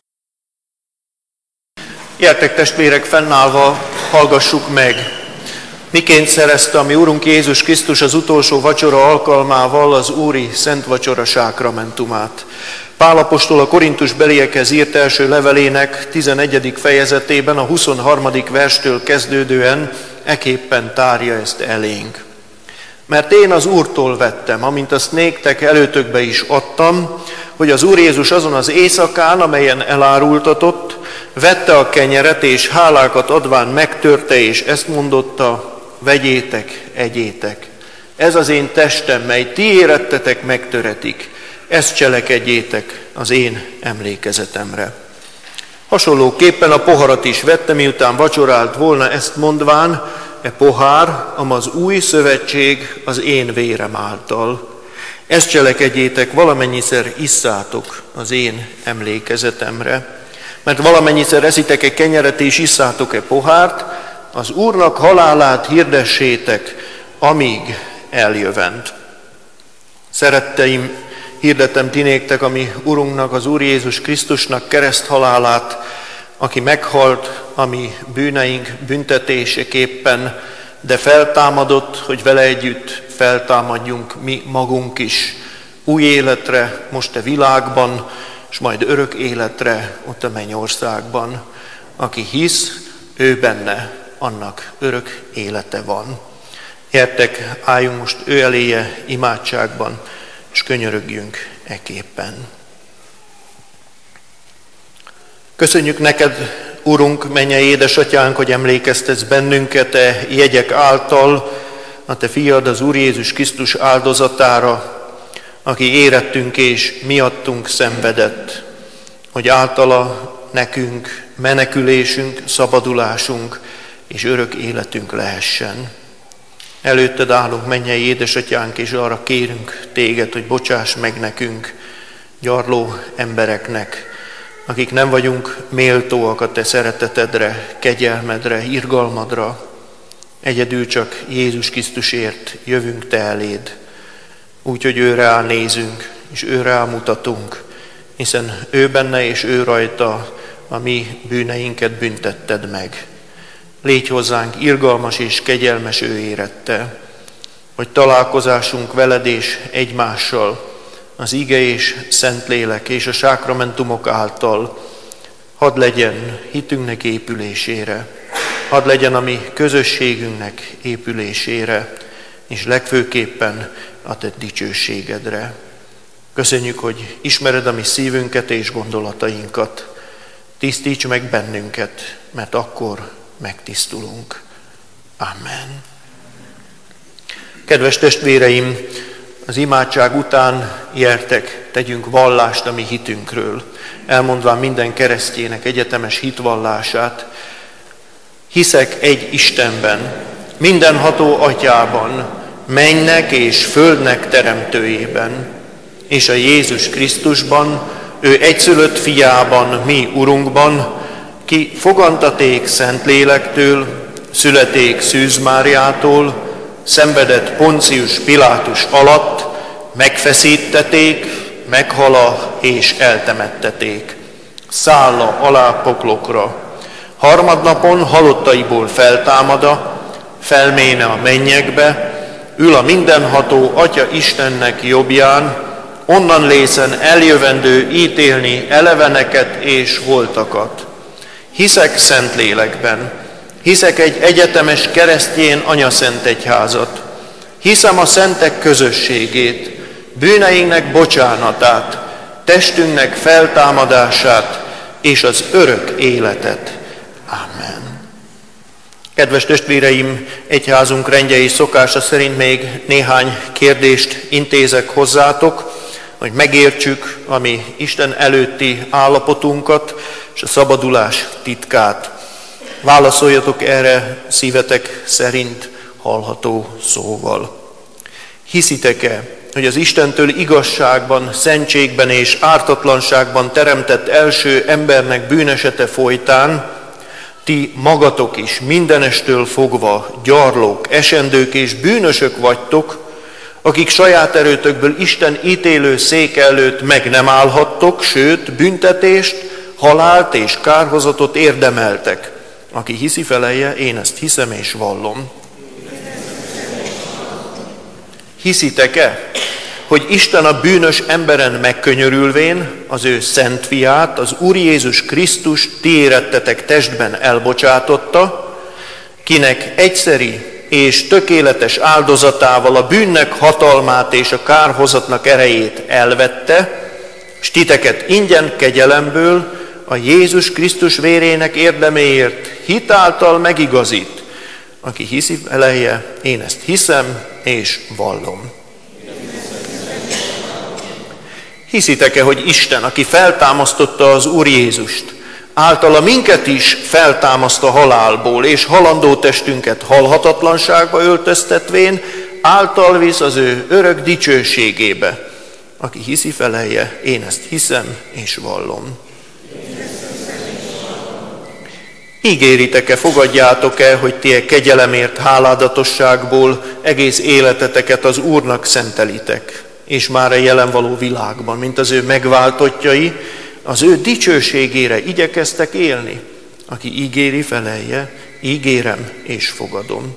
Gyertek testvérek, fennállva hallgassuk meg, miként szerezte a mi Úrunk Jézus Krisztus az utolsó vacsora alkalmával az Úri Szent Vacsora sákramentumát. Pál apostol a korintusbeliekhez írt első levelének tizenegyedik fejezetében a huszonharmadik verstől kezdődően eképpen tárja ezt elénk. Mert én az Úrtól vettem, amint azt néktek előtökbe is adtam, hogy az Úr Jézus azon az éjszakán, amelyen elárultatott, vette a kenyeret, és hálákat adván megtörte, és ezt mondotta: vegyétek, egyétek. Ez az én testem, mely ti érettetek, megtöretik. Ezt cselekedjétek az én emlékezetemre. Hasonlóképpen a poharat is vette, miután vacsorált volna, ezt mondván: e pohár, amaz új szövetség az én vérem által. Ezt cselekedjétek, valamennyiszer isszátok az én emlékezetemre. Mert valamennyiszer eszitek e kenyeret és isszátok e pohárt, az Úrnak halálát hirdessétek, amíg eljövend. Szeretteim, hirdetem ti néktek, ami Urunknak, az Úr Jézus Krisztusnak kereszthalálát, aki meghalt a mi bűneink büntetéseképpen, de feltámadott, hogy vele együtt feltámadjunk mi magunk is új életre, most a világban, és majd örök életre ott a mennyországban. Aki hisz, ő benne, annak örök élete van. Gyertek, álljunk most ő eléje imádságban, és könyörögjünk eképpen. Köszönjük neked, Urunk, mennyei édesatyánk, hogy emlékeztetsz bennünket e jegyek által a te fiad, az Úr Jézus Krisztus áldozatára, aki érettünk és miattunk szenvedett, hogy általa nekünk menekülésünk, szabadulásunk és örök életünk lehessen. Előtted állunk, mennyei édesatyánk, és arra kérünk téged, hogy bocsáss meg nekünk, gyarló embereknek, akik nem vagyunk méltóak a te szeretetedre, kegyelmedre, irgalmadra. Egyedül csak Jézus Krisztusért jövünk te eléd, úgyhogy őre nézünk, és őre mutatunk, hiszen ő benne és ő rajta a mi bűneinket büntetted meg. Légy hozzánk irgalmas és kegyelmes ő érette, hogy találkozásunk veled és egymással, az ige és Szentlélek és a sákramentumok által hadd legyen hitünknek épülésére, hadd legyen a mi közösségünknek épülésére, és legfőképpen a te dicsőségedre. Köszönjük, hogy ismered a mi szívünket és gondolatainkat. Tisztíts meg bennünket, mert akkor megtisztulunk. Amen. Kedves testvéreim, az imádság után gyertek, tegyünk vallást a mi hitünkről, elmondván minden keresztjének egyetemes hitvallását. Hiszek egy Istenben, mindenható Atyában, mennynek és földnek teremtőjében, és a Jézus Krisztusban, ő egyszülött fiában, mi Urunkban, ki fogantaték Szentlélektől, születék Szűz Máriától, szenvedett Poncius Pilátus alatt, megfeszítették, meghala és eltemetteték. Szálla alá poklokra. Harmadnapon halottaiból feltámada, felméne a mennyekbe, ül a mindenható Atya Istennek jobbján, onnan lészen eljövendő ítélni eleveneket és holtakat. Hiszek Szentlélekben, hiszek egy egyetemes keresztény anyaszent egyházat, hiszem a szentek közösségét, bűneinknek bocsánatát, testünknek feltámadását és az örök életet. Amen. Kedves testvéreim, egyházunk rendje és szokása szerint még néhány kérdést intézek hozzátok, hogy megértsük a mi Isten előtti állapotunkat és a szabadulás titkát. Válaszoljatok erre szívetek szerint hallható szóval. Hiszitek-e, hogy az Istentől igazságban, szentségben és ártatlanságban teremtett első embernek bűnesete folytán ti magatok is mindenestől fogva gyarlók, esendők és bűnösök vagytok, akik saját erőtökből Isten ítélő széke előtt meg nem állhattok, sőt, büntetést, halált és kárhozatot érdemeltek. Aki hiszi, felelje, én ezt hiszem és vallom. Hiszitek-e, hogy Isten a bűnös emberen megkönyörülvén az ő szent fiát, az Úr Jézus Krisztus ti érettetek testben elbocsátotta, kinek egyszeri és tökéletes áldozatával a bűnnek hatalmát és a kárhozatnak erejét elvette, s titeket ingyen kegyelemből a Jézus Krisztus vérének érdeméért hitáltal megigazít. Aki hiszi veleje, én ezt hiszem és vallom. Hiszitek-e, hogy Isten, aki feltámasztotta az Úr Jézust, általa minket is feltámaszt a halálból, és halandó testünket halhatatlanságba öltöztetvén, által visz az ő örök dicsőségébe. Aki hiszi, felelje, én ezt hiszem és vallom. Ígéritek-e, fogadjátok-e, hogy ti kegyelemért, háládatosságból egész életeteket az Úrnak szentelitek, és már a jelen való világban, mint az ő megváltottjai, az ő dicsőségére igyekeztek élni. Aki ígéri, felelje, ígérem és fogadom.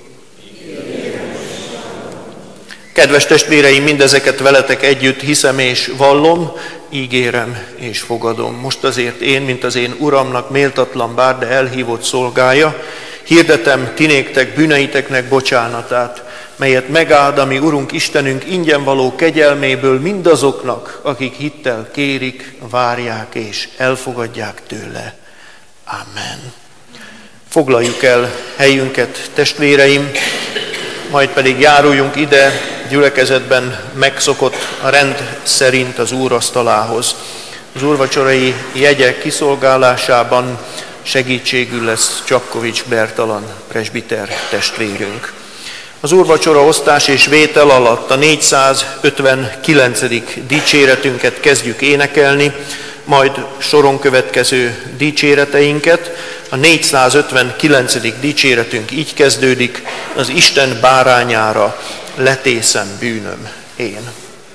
Kedves testvéreim, mindezeket veletek együtt hiszem és vallom, ígérem és fogadom. Most azért én, mint az én Uramnak méltatlan bár, de elhívott szolgája, hirdetem ti néktek bűneiteknek bocsánatát, melyet megáld a mi Urunk Istenünk ingyen való kegyelméből mindazoknak, akik hittel kérik, várják és elfogadják tőle. Amen. Foglaljuk el helyünket, testvéreim, majd pedig járuljunk ide gyülekezetben megszokott a rend szerint az úrasztalához. Az úrvacsorai jegyek kiszolgálásában segítségül lesz Csapkovics Bertalan presbiter testvérünk. Az úrvacsora osztás és vétel alatt a négyszázötvenkilencedik dicséretünket kezdjük énekelni, majd soron következő dicséreteinket. A négyszázötvenkilencedik dicséretünk így kezdődik: az Isten bárányára letészem bűnöm én.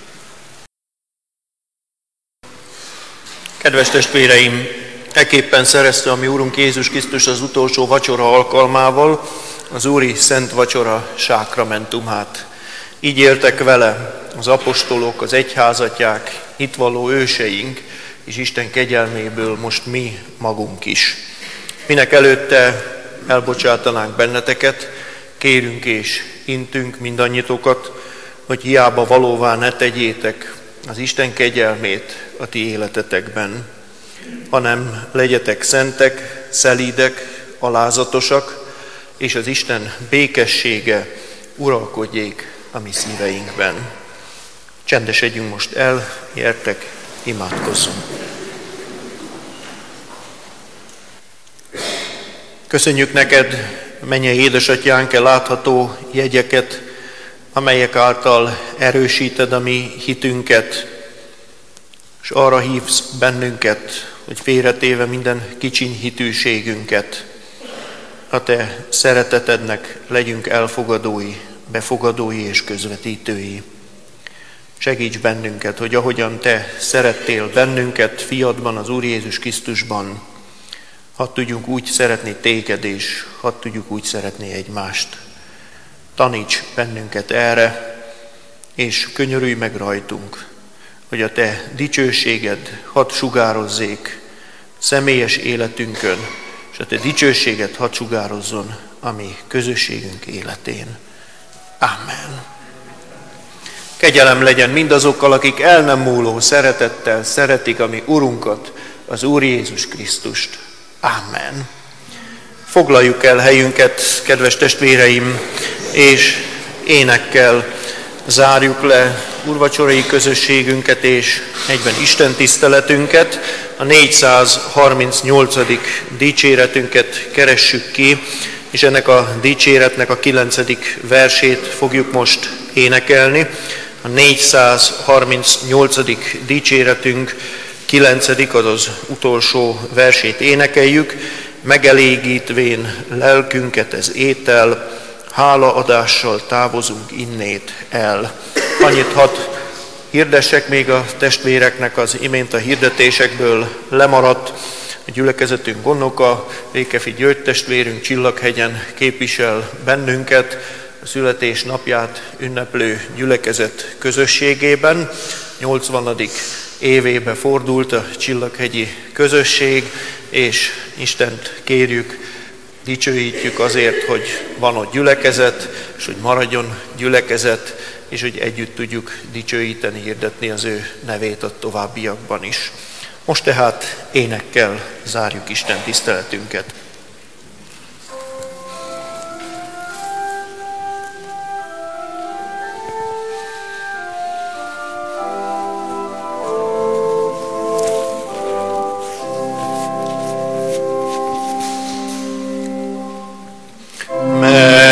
Kedves testvéreim, ekképpen szerezte a mi Úrunk Jézus Krisztus az utolsó vacsora alkalmával az Úri Szent Vacsora sákramentumát. Így éltek vele az apostolok, az egyházatják, hitvalló őseink, és Isten kegyelméből most mi magunk is. Minek előtte elbocsátanánk benneteket, kérünk és intünk mindannyitokat, hogy hiába valóvá ne tegyétek az Isten kegyelmét a ti életetekben, hanem legyetek szentek, szelídek, alázatosak, és az Isten békessége uralkodjék a mi szíveinkben. Csendesedjünk most el, gyertek, imádkozzunk. Köszönjük neked, mennyei édesatyánk, látható jegyeket, amelyek által erősíted a mi hitünket, és arra hívsz bennünket, hogy félretéve minden kicsiny hitűségünket, a te szeretetednek legyünk elfogadói, befogadói és közvetítői. Segíts bennünket, hogy ahogyan te szerettél bennünket fiadban, az Úr Jézus Krisztusban, hadd tudjunk úgy szeretni téged, és hadd tudjuk úgy szeretni egymást. Taníts bennünket erre, és könyörülj meg rajtunk, hogy a te dicsőséged hadd sugározzék személyes életünkön, és a te dicsőséged hadd sugározzon a mi közösségünk életén. Amen. Kegyelem legyen mindazokkal, akik el nem múló szeretettel szeretik a mi Urunkat, az Úr Jézus Krisztust. Amen. Foglaljuk el helyünket, kedves testvéreim, és énekkel zárjuk le úrvacsorai közösségünket és egyben Isten tiszteletünket. A négyszázharmincnyolcadik dicséretünket keressük ki, és ennek a dicséretnek a kilencedik versét fogjuk most énekelni. A négyszázharmincnyolcadik dicséretünk kilencedik, azaz utolsó versét énekeljük. Megelégítvén lelkünket ez étel, hálaadással távozunk innét el. Annyit hadd hirdessek még a testvéreknek, az imént a hirdetésekből lemaradt. A gyülekezetünk gondnoka, Rékefi György testvérünk Csillaghegyen képvisel bennünket. a születésnapját ünneplő gyülekezet közösségében. nyolcvanadik évébe fordult a Csillaghegyi közösség, és Istent kérjük, dicsőítjük azért, hogy van ott gyülekezet, és hogy maradjon gyülekezet, és hogy együtt tudjuk dicsőíteni, hirdetni az ő nevét a továbbiakban is. Most tehát énekkel zárjuk Isten tiszteletünket. Amen.